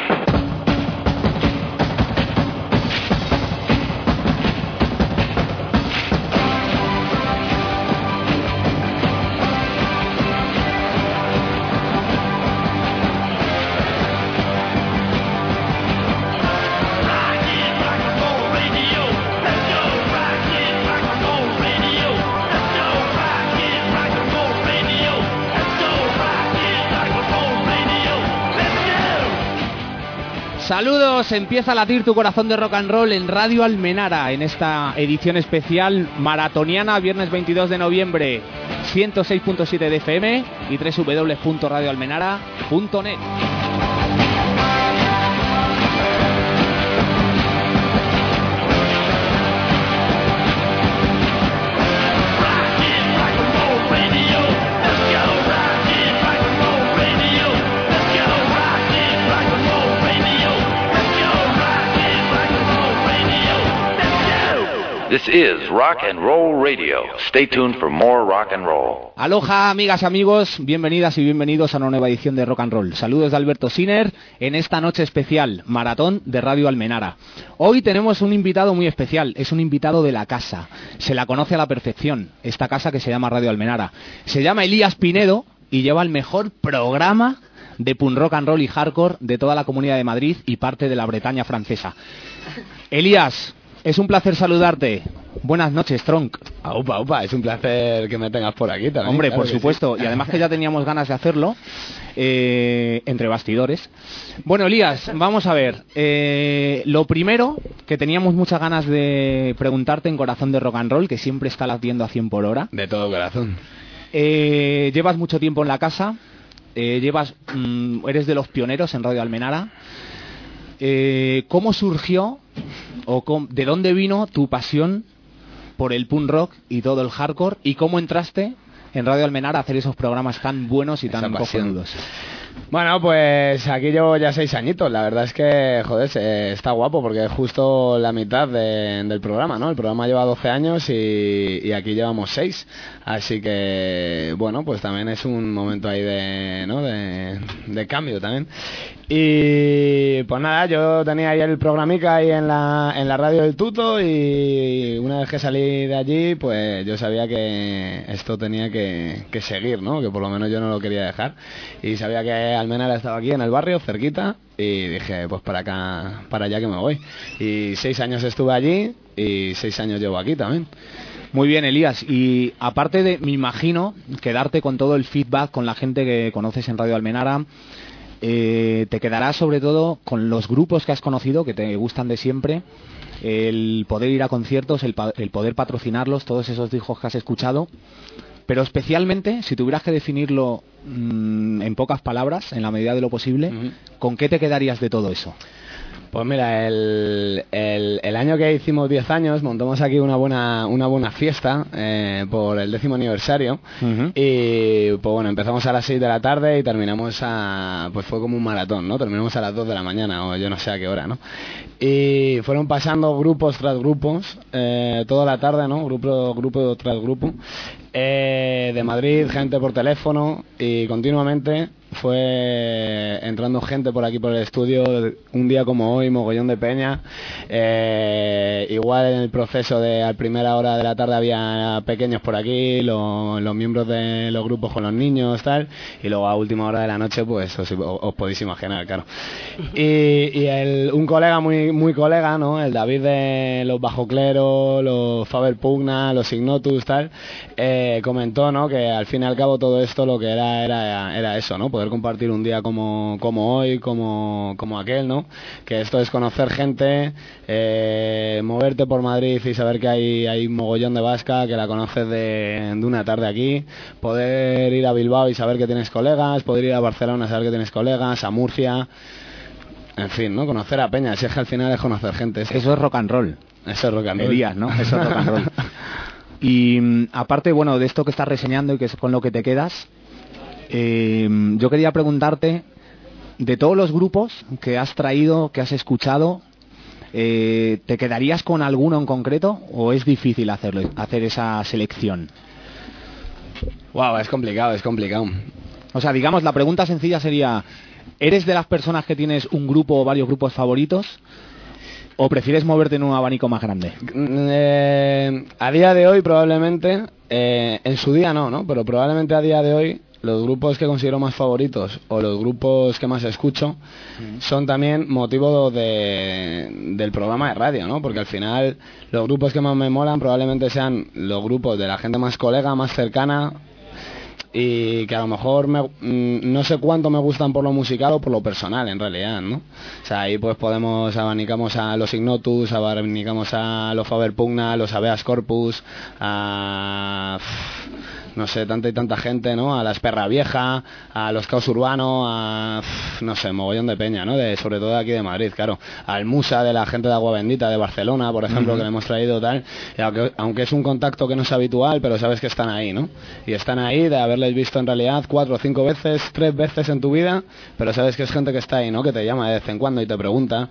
Saludos, empieza a latir tu corazón de rock and roll en Radio Almenara en esta edición especial maratoniana, viernes 22 de noviembre, 106.7 de FM y www.radioalmenara.net. This is Rock and Roll Radio. Stay tuned for more rock and roll. Aloha, amigas y amigos, bienvenidas y bienvenidos a una nueva edición de Rock and Roll. Saludos de Alberto Siner en esta noche especial, Maratón de Radio Almenara. Hoy tenemos un invitado muy especial, es un invitado de la casa. Se la conoce a la perfección, esta casa que se llama Radio Almenara. Se llama Elías Pinedo y lleva el mejor programa de punk rock and roll y hardcore de toda la Comunidad de Madrid y parte de la Bretaña francesa. Elías, es un placer saludarte. Buenas noches, Tronc. Aupa, es un placer que me tengas por aquí también. Hombre, claro por supuesto. sí. Y además que ya teníamos ganas de hacerlo, entre bastidores. Bueno, Elías, vamos a ver. Lo primero, que teníamos muchas ganas de preguntarte en Corazón de Rock and Roll, que siempre está latiendo a 100 por hora. De todo corazón. Llevas mucho tiempo en la casa. Eres de los pioneros en Radio Almenara. ¿Cómo surgió de dónde vino tu pasión por el punk rock y todo el hardcore y cómo entraste en Radio Almenara a hacer esos programas tan buenos y tan cojonudos? Bueno, pues aquí llevo ya 6 añitos. La verdad es que, joder, está guapo porque es justo la mitad del programa, ¿no? El programa lleva 12 años y aquí llevamos 6. Así que, bueno, pues también es un momento ahí de cambio también. Y pues nada, yo tenía ahí el programica ahí en la radio del Tuto y una vez que salí de allí, pues yo sabía que esto tenía que seguir, ¿no? Que por lo menos yo no lo quería dejar. Y sabía que Almenara estaba aquí en el barrio, cerquita, y dije, pues para acá, para allá que me voy. Y 6 años estuve allí y 6 años llevo aquí también. Muy bien, Elías. Y aparte de, me imagino, quedarte con todo el feedback con la gente que conoces en Radio Almenara, te quedarás sobre todo con los grupos que has conocido, que te gustan de siempre, el poder ir a conciertos, el poder patrocinarlos, todos esos discos que has escuchado. Pero especialmente, si tuvieras que definirlo en pocas palabras, en la medida de lo posible, ¿con qué te quedarías de todo eso? Pues mira, el año que hicimos 10 años montamos aquí una buena fiesta por el 10º aniversario y pues bueno, empezamos a las 6 de la tarde y terminamos pues fue como un maratón, ¿no? Terminamos a las 2 de la mañana o yo no sé a qué hora, ¿no? Y fueron pasando grupos tras grupos toda la tarde, ¿no? Grupo tras grupo de Madrid, gente por teléfono y continuamente fue entrando gente por aquí por el estudio, un día como hoy, mogollón de peña. Igual en el proceso de a primera hora de la tarde había pequeños por aquí, los miembros de los grupos con los niños, tal, y luego a última hora de la noche, pues os podéis imaginar, claro. Y un colega, muy colega, ¿no? El David de los Bajo Clero, los Faber Pugna, los Ignotus, tal, comentó, ¿no? Que al fin y al cabo todo esto lo que era eso, ¿no? Poder compartir un día como hoy, como aquel, ¿no? Que esto es conocer gente, moverte por Madrid y saber que hay mogollón de vasca, que la conoces de una tarde aquí, poder ir a Bilbao y saber que tienes colegas, poder ir a Barcelona y saber que tienes colegas, a Murcia, en fin, ¿no? Conocer a peña, si es que al final es conocer gente. Eso es rock and roll. Eso es rock and roll. Elías, ¿no? Eso es rock and roll. Y aparte, bueno, de esto que estás reseñando y que es con lo que te quedas, yo quería preguntarte, de todos los grupos que has traído, que has escuchado, ¿te quedarías con alguno en concreto o es difícil hacer esa selección? Wow, es complicado. O sea, digamos, la pregunta sencilla sería, ¿eres de las personas que tienes un grupo o varios grupos favoritos? ¿O prefieres moverte en un abanico más grande? A día de hoy probablemente, en su día no, pero probablemente a día de hoy los grupos que considero más favoritos o los grupos que más escucho son también motivo del programa de radio, ¿no? Porque al final los grupos que más me molan probablemente sean los grupos de la gente más colega, más cercana, y que a lo mejor no sé cuánto me gustan por lo musical o por lo personal en realidad, ¿no? O sea, ahí pues abanicamos a los Ignotus, abanicamos a los Faber Pugna, a los Habeas Corpus, a no sé, tanta y tanta gente, ¿no? A la Esperra Vieja, a los Caos Urbano, a no sé, mogollón de peña, ¿no? Sobre todo de aquí de Madrid, claro. Al Musa, de la gente de Agua Bendita de Barcelona, por ejemplo, que le hemos traído tal, y aunque es un contacto que no es habitual, pero sabes que están ahí, ¿no? Y están ahí de haberles visto en realidad 4 o 5 veces, 3 veces en tu vida, pero sabes que es gente que está ahí, ¿no? Que te llama de vez en cuando y te pregunta.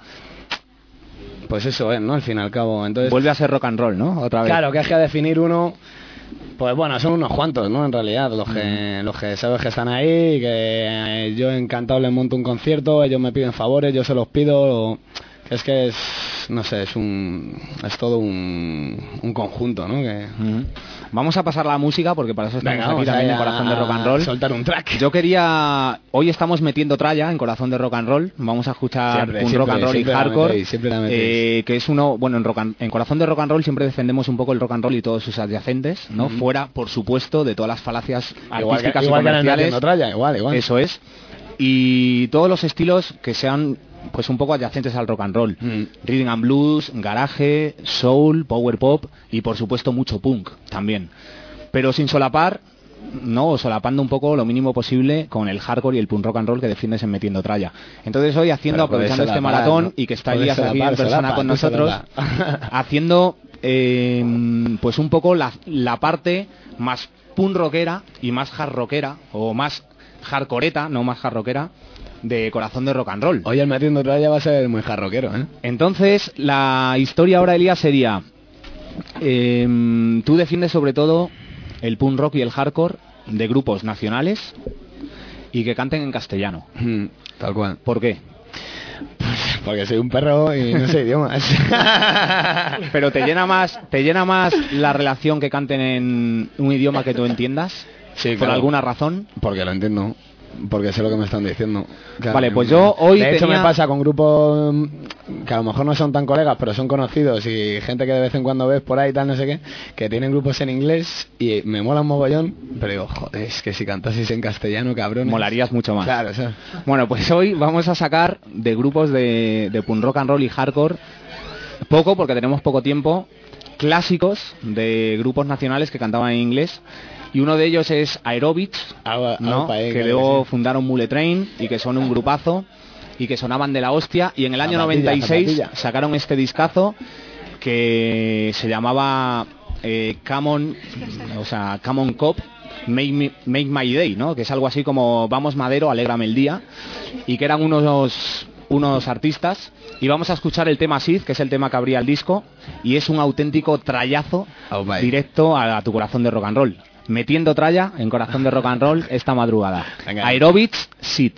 Pues eso es, ¿no? Al fin y al cabo. Entonces, vuelve a ser rock and roll, ¿no? Otra vez. Claro, que es que a definir uno, pues bueno, son unos cuantos, ¿no? En realidad, los que sabes que están ahí, que yo encantado les monto un concierto, ellos me piden favores, yo se los pido. Es que no sé, es todo un conjunto, ¿no? Vamos a pasar la música porque para eso estamos aquí también en Corazón de Rock and Roll. Soltar un track. Yo quería, hoy estamos metiendo tralla en Corazón de Rock and Roll. Vamos a escuchar un rock and roll y hardcore, que es uno, bueno, en Corazón de Rock and Roll siempre defendemos un poco el rock and roll y todos sus adyacentes, ¿no? Fuera, por supuesto, de todas las falacias artísticas y comerciales. Tralla, igual. Eso es. Y todos los estilos que sean pues un poco adyacentes al rock and roll, rhythm and blues, garage, soul, power pop y por supuesto mucho punk también, pero sin solapar, no, solapando un poco lo mínimo posible con el hardcore y el punk rock and roll que defiendes en Metiendo Tralla. Entonces hoy aprovechando este maratón, ¿no? Y que está Elías aquí en persona con nosotros, haciendo pues un poco la parte más punk rockera y más hard rockera, o más hardcoreta, no más hard rockera, de Corazón de Rock and Roll. Oye, el Metiendo Tralla va a ser muy hard rockero, ¿eh? Entonces, la historia ahora, Elías, sería... tú defiendes sobre todo el punk rock y el hardcore de grupos nacionales y que canten en castellano. Tal cual. ¿Por qué? Porque soy un perro y no sé idiomas. Pero ¿te llena más la relación que canten en un idioma que tú entiendas? Sí, ¿Por claro. alguna razón? Porque lo entiendo. Porque sé lo que me están diciendo. Claro. Vale, pues yo hoy de hecho me pasa con grupos que a lo mejor no son tan colegas, pero son conocidos y gente que de vez en cuando ves por ahí tal, no sé qué, que tienen grupos en inglés y me mola un mogollón, pero digo, joder, es que si cantases en castellano, cabrón, molarías mucho más. Claro, sí. Bueno, pues hoy vamos a sacar de grupos de punk rock and roll y hardcore poco, porque tenemos poco tiempo, clásicos de grupos nacionales que cantaban en inglés. Y uno de ellos es Aerobics, ¿no? Que luego fundaron Mule Train y que son un grupazo y que sonaban de la hostia. Y en el año 96 sacaron este discazo que se llamaba Come On Cop, Make My Day, ¿no? Que es algo así como Vamos Madero, alégrame el día. Y que eran unos artistas. Y vamos a escuchar el tema Sid, que es el tema que abría el disco. Y es un auténtico trayazo directo a tu corazón de rock and roll. Metiendo tralla en Corazón de Rock and Roll esta madrugada. Aerobics, Sid.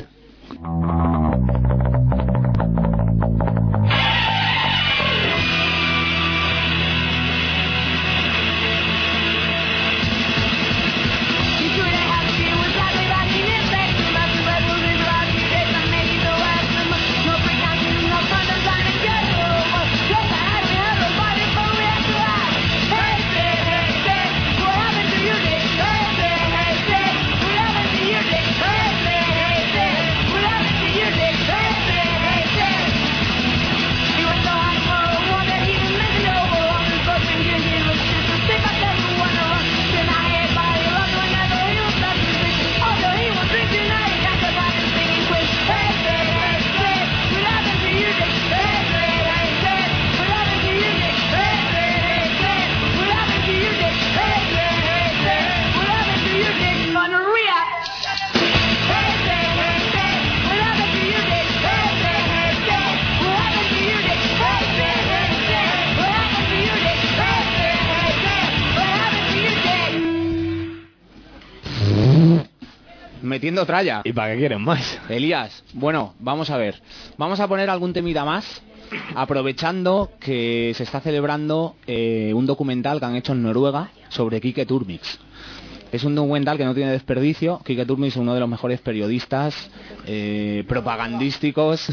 Metiendo tralla. ¿Y para qué quieren más? Elías, bueno, vamos a ver. Vamos a poner algún temita más, aprovechando que se está celebrando un documental que han hecho en Noruega sobre Kike Turmix. Es un documental que no tiene desperdicio. Kike Turmix es uno de los mejores periodistas propagandísticos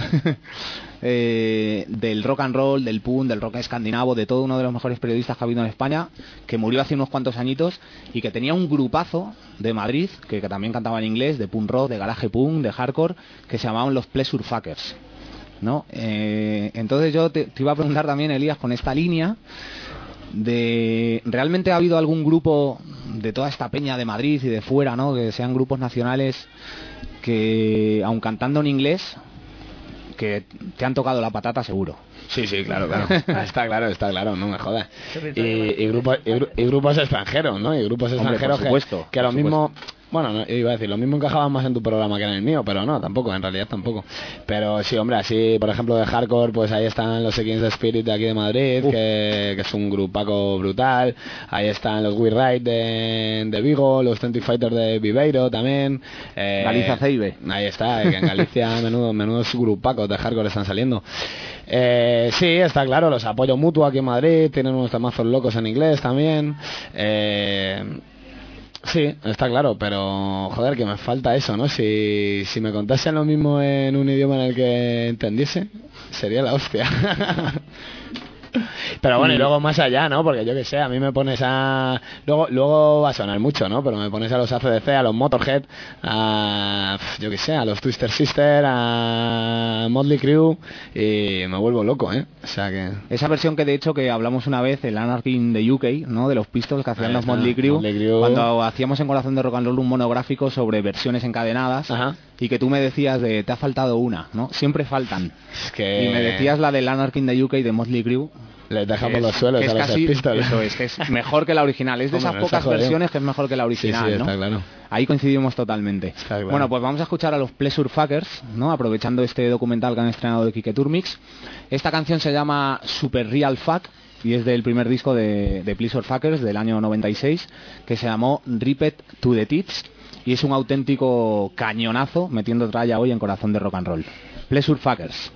del rock and roll, del punk, del rock escandinavo, de todo, uno de los mejores periodistas que ha habido en España, que murió hace unos cuantos añitos y que tenía un grupazo de Madrid, que también cantaba en inglés, de punk rock, de garaje punk, de hardcore, que se llamaban los Pleasure Fuckers, ¿no? Entonces yo te iba a preguntar también, Elías, con esta línea de... ¿Realmente ha habido algún grupo de toda esta peña de Madrid y de fuera, ¿no?, que sean grupos nacionales que, aun cantando en inglés, que te han tocado la patata seguro? Sí, claro. Está claro, no me jodas. Y grupos extranjeros, ¿no? Y grupos extranjeros, por supuesto, que lo mismo... Bueno, no, iba a decir, lo mismo encajaban más en tu programa que en el mío, pero no, tampoco, en realidad tampoco. Pero sí, hombre, así, por ejemplo, de hardcore, pues ahí están los Against the Spirit de aquí de Madrid, que es un grupaco brutal. Ahí están los We Ride de Vigo, los 20 Fighters de Viveiro también. Galicia Ceibe. Ahí está, que en Galicia menudos grupacos de hardcore están saliendo. Sí, está claro, los Apoyo Mutuo aquí en Madrid, tienen unos temazos locos en inglés también. Sí, está claro, pero joder, que me falta eso, ¿no? Si me contasen lo mismo en un idioma en el que entendiese, sería la hostia. Pero bueno, y luego más allá, ¿no? Porque yo que sé, a mí me pones a... Luego va a sonar mucho, ¿no? Pero me pones a los AC/DC, a los Motorhead, a... yo que sé, a los Twister Sister, a Motley Crue, y me vuelvo loco, ¿eh? O sea que... Esa versión que de hecho que hablamos una vez, el Anarchy in the UK, ¿no?, de los Pistols que hacían los Motley Crue, cuando hacíamos en Corazón de Rock and Roll un monográfico sobre versiones encadenadas. Ajá. Y que tú me decías de, te ha faltado una, ¿no? Siempre faltan. Es que... Y me decías la del Anarchy in the UK de Motley Crue, Les dejamos los suelos que a es los casi, Pistols. eso es, que es mejor que la original. Es de esas pocas versiones que es mejor que la original, sí, ¿no? está claro. Ahí coincidimos totalmente. Claro. Bueno, pues vamos a escuchar a los Pleasure Fuckers, ¿no? Aprovechando este documental que han estrenado de Quique Turmix. Esta canción se llama Super Real Fuck y es del primer disco de Pleasure Fuckers del año 96, que se llamó Ripped to the Tits, y es un auténtico cañonazo metiendo tralla hoy en Corazón de Rock and Roll. Pleasure Fuckers.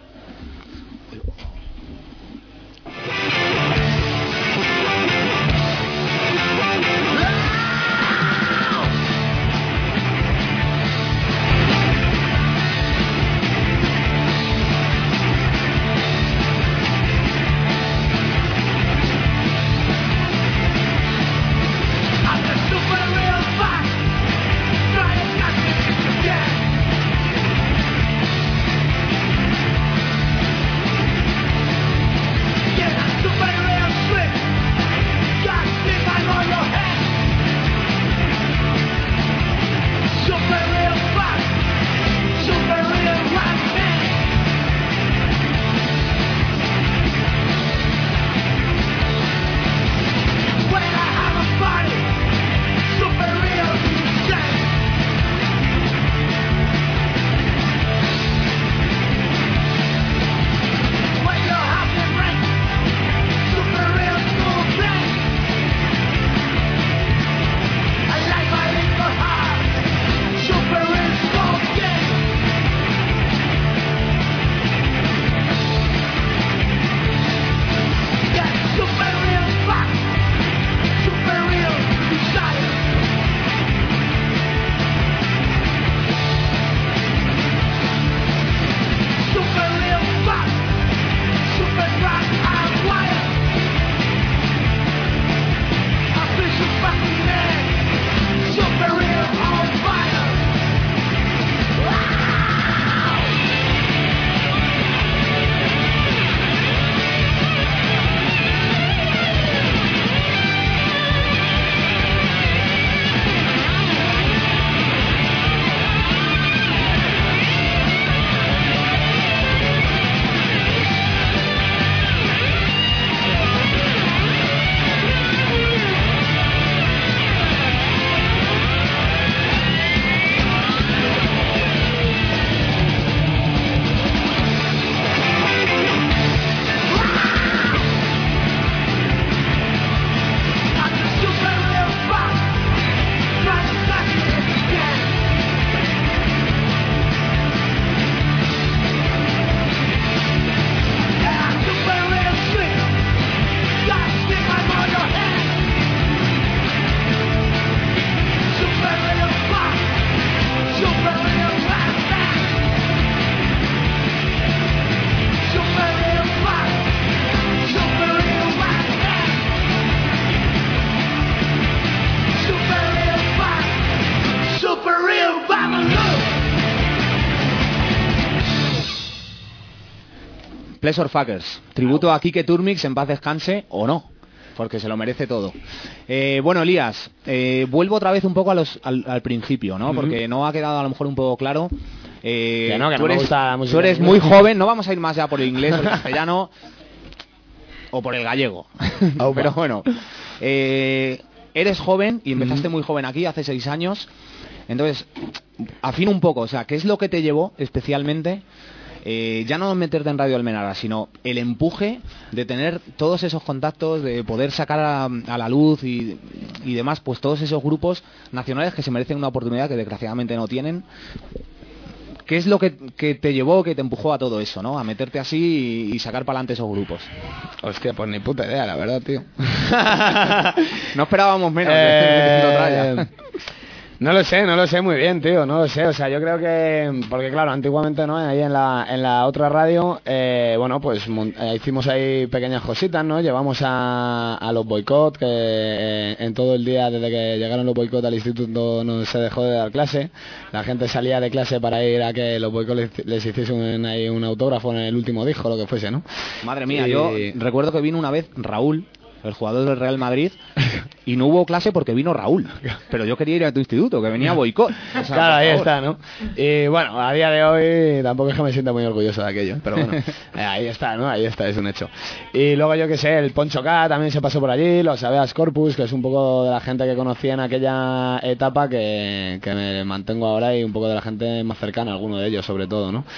Pleasure Fuckers, tributo a Quique Turmix, en paz descanse, o no, porque se lo merece todo. Bueno, Elías, vuelvo otra vez un poco al principio, ¿no? Porque no ha quedado a lo mejor un poco claro. Que no tú me gusta la música tú eres en muy inglés. joven, no vamos a ir más ya por el inglés, por el castellano o por el gallego. Pero bueno, eres joven y empezaste muy joven aquí, hace 6 años. Entonces, afina un poco, o sea, ¿qué es lo que te llevó especialmente? Ya no meterte en Radio Almenara, sino el empuje de tener todos esos contactos, de poder sacar a la luz y demás, pues todos esos grupos nacionales que se merecen una oportunidad que desgraciadamente no tienen. ¿Qué es lo que te llevó, que te empujó a todo eso, ¿no? A meterte así y sacar para adelante esos grupos. Hostia, pues ni puta idea, la verdad, tío. No esperábamos menos. Metiendo tralla. No lo sé muy bien, tío, no lo sé, o sea, yo creo que, porque claro, antiguamente, ¿no? Ahí en la otra radio, bueno, pues hicimos ahí pequeñas cositas, ¿no? Llevamos a los boicot, que en todo el día, desde que llegaron los boicot al instituto, no se dejó de dar clase, la gente salía de clase para ir a que los boicot les hiciesen ahí un autógrafo en el último disco, lo que fuese, ¿no? Madre mía, yo recuerdo que vino una vez Raúl, el jugador del Real Madrid, y no hubo clase porque vino Raúl. Pero yo quería ir a tu instituto, que venía boicot. O sea, claro, ahí está, ¿no? Y bueno, a día de hoy tampoco es que me sienta muy orgulloso de aquello, pero bueno, ahí está, ¿no? Ahí está, es un hecho. Y luego yo que sé, el Poncho K también se pasó por allí, los Habeas Corpus, que es un poco de la gente que conocía en aquella etapa que me mantengo ahora, y un poco de la gente más cercana, alguno de ellos sobre todo, ¿no?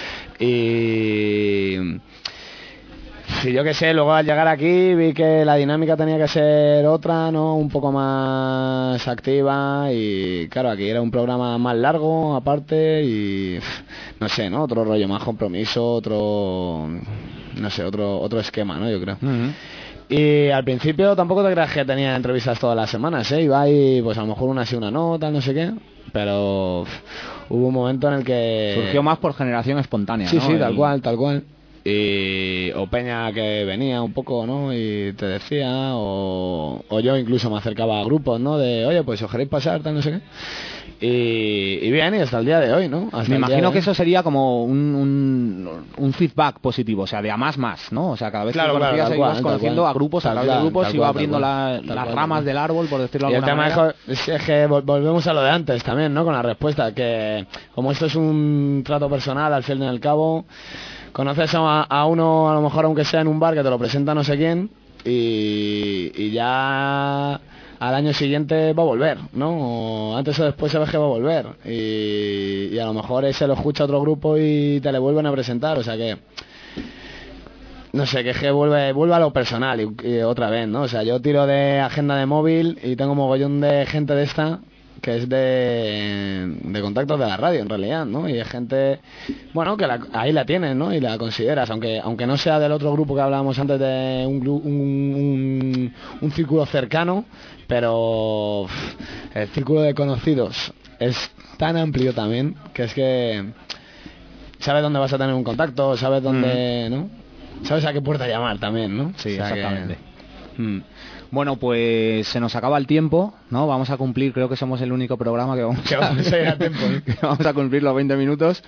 Y yo que sé, luego al llegar aquí vi que la dinámica tenía que ser otra, ¿no? Un poco más activa, y claro, aquí era un programa más largo aparte y no sé, ¿no? Otro rollo, más compromiso, otro, no sé, otro esquema, ¿no? Yo creo. Y al principio tampoco te creas que tenía entrevistas todas las semanas, ¿eh? Iba ahí, pues a lo mejor una sí, una no, tal, no sé qué, pero hubo un momento en el que surgió más por generación espontánea, sí, ¿no? Sí, tal cual. O Peña que venía un poco, ¿no? Y te decía, o yo incluso me acercaba a grupos, ¿no? De, oye, pues os queréis pasar, tal, no sé qué. Y bien, y hasta el día de hoy, ¿no? Me imagino que eso sería como un feedback positivo, o sea, de a más, ¿no? O sea, cada vez que conocías ibas conociendo a grupos, a través de grupos, iba abriendo las ramas del árbol, por decirlo de alguna manera. Y el tema es que volvemos a lo de antes también, ¿no? Con la respuesta, que como esto es un trato personal, al fin y al cabo, conoces a uno, a lo mejor aunque sea en un bar, que te lo presenta no sé quién, y ya al año siguiente va a volver, ¿no? O antes o después sabes que va a volver, y a lo mejor ese lo escucha otro grupo y te le vuelven a presentar, o sea que no sé, que es que vuelve a lo personal y otra vez, ¿no? O sea, yo tiro de agenda de móvil y tengo mogollón de gente de esta que es de contactos de la radio en realidad, ¿no? Y de gente, bueno, que ahí la tienes, ¿no? Y la consideras, aunque no sea del otro grupo que hablábamos antes, de un círculo cercano, pero el círculo de conocidos es tan amplio también, que es que sabes dónde vas a tener un contacto, sabes dónde, ¿no? Sabes a qué puerta llamar también, ¿no? Sí, o sea, exactamente. Bueno, pues se nos acaba el tiempo, ¿no? Vamos a cumplir, creo que somos el único programa que vamos a ir a tiempo, ¿eh? Que vamos a cumplir los 20 minutos.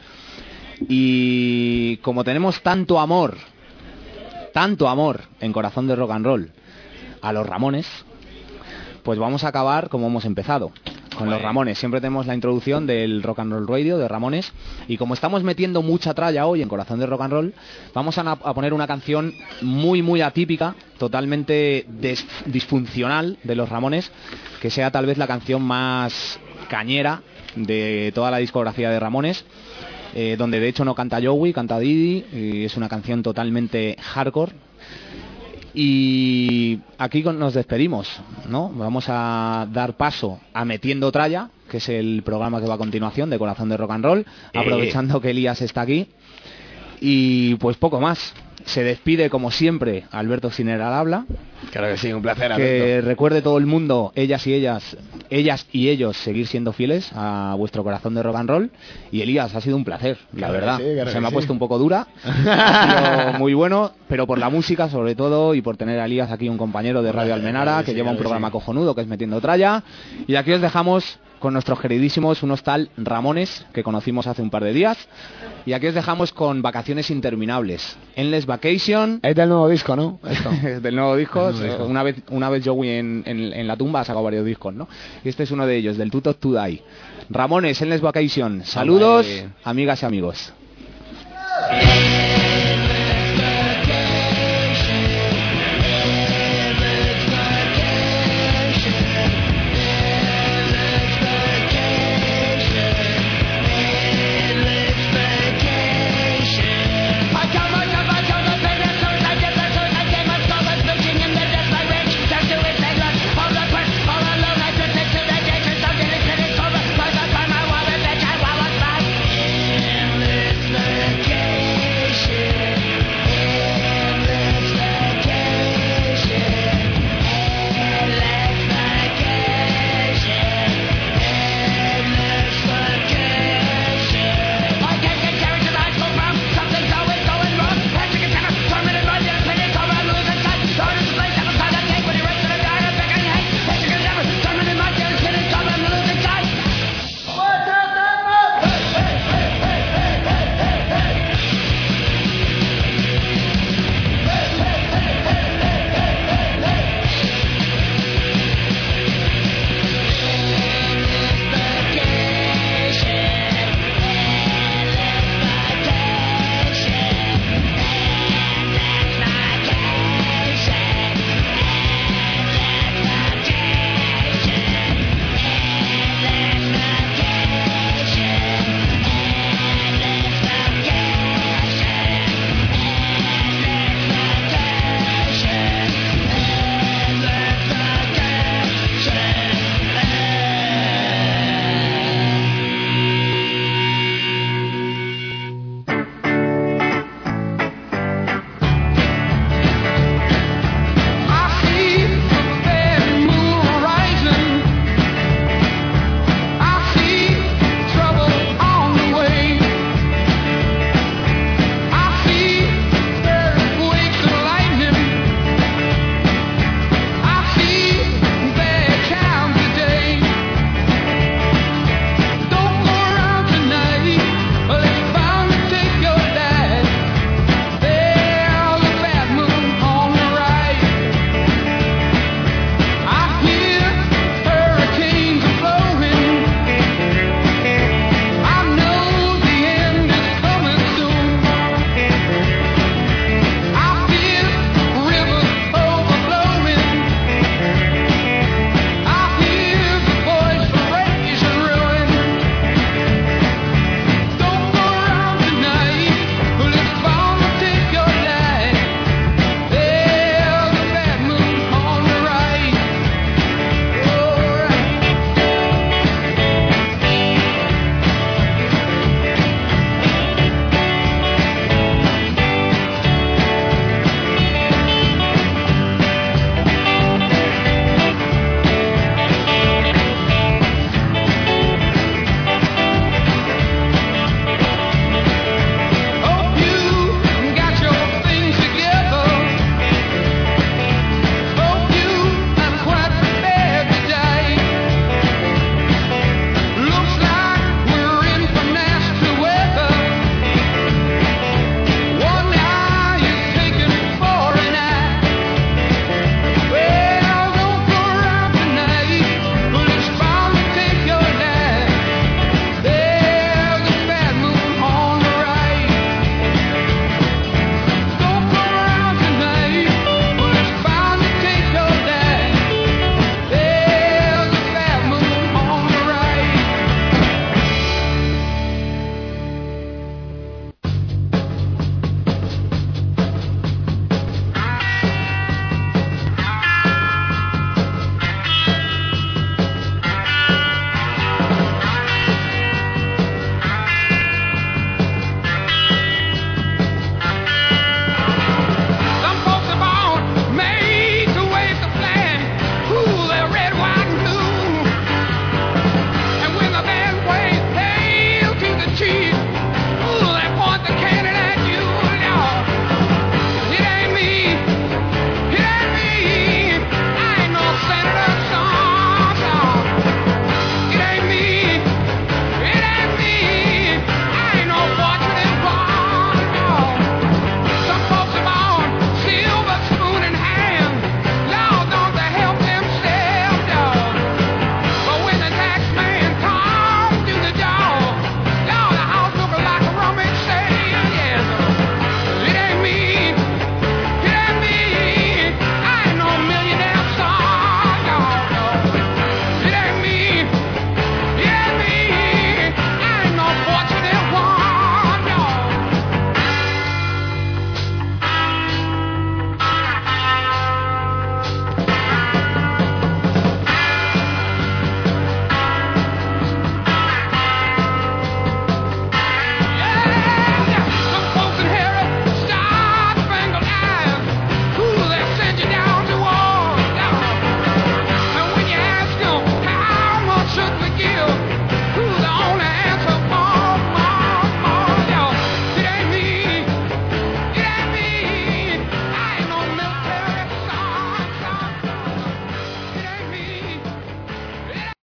Y como tenemos tanto amor en Corazón de Rock and Roll a los Ramones, pues vamos a acabar como hemos empezado, con los Ramones. Siempre tenemos la introducción del Rock and Roll Radio de Ramones, y como estamos metiendo mucha tralla hoy en Corazón de Rock and Roll, vamos a poner una canción muy atípica, totalmente disfuncional de los Ramones, que sea tal vez la canción más cañera de toda la discografía de Ramones, donde de hecho no canta Joey, canta Didi, y es una canción totalmente hardcore. Y aquí nos despedimos, ¿no? Vamos a dar paso a Metiendo Tralla, que es el programa que va a continuación de Corazón de Rock and Roll, aprovechando que Elías está aquí. Y pues poco más. Se despide como siempre Alberto Siner al habla. Claro que sí, un placer, que Alberto. recuerde todo el mundo, ellas y ellos, seguir siendo fieles a vuestro Corazón de Rock and Roll. Y Elías, ha sido un placer, la verdad. Sí, claro se me ha sí. puesto un poco dura, ha sido muy bueno, pero por la música sobre todo, y por tener a Elías aquí, un compañero de Radio Almenara, que lleva un programa cojonudo, que es Metiendo Tralla. Y aquí os dejamos con nuestros queridísimos, unos tal Ramones, que conocimos hace un par de días. Y aquí os dejamos con Vacaciones Interminables, Endless Vacation. Es del nuevo disco, ¿no? Esto. Del nuevo disco. Una vez Joey en la tumba ha sacado varios discos, ¿no? Y este es uno de ellos, del Too Tough to Die. Ramones, Endless Vacation. Saludos, amigas y amigos.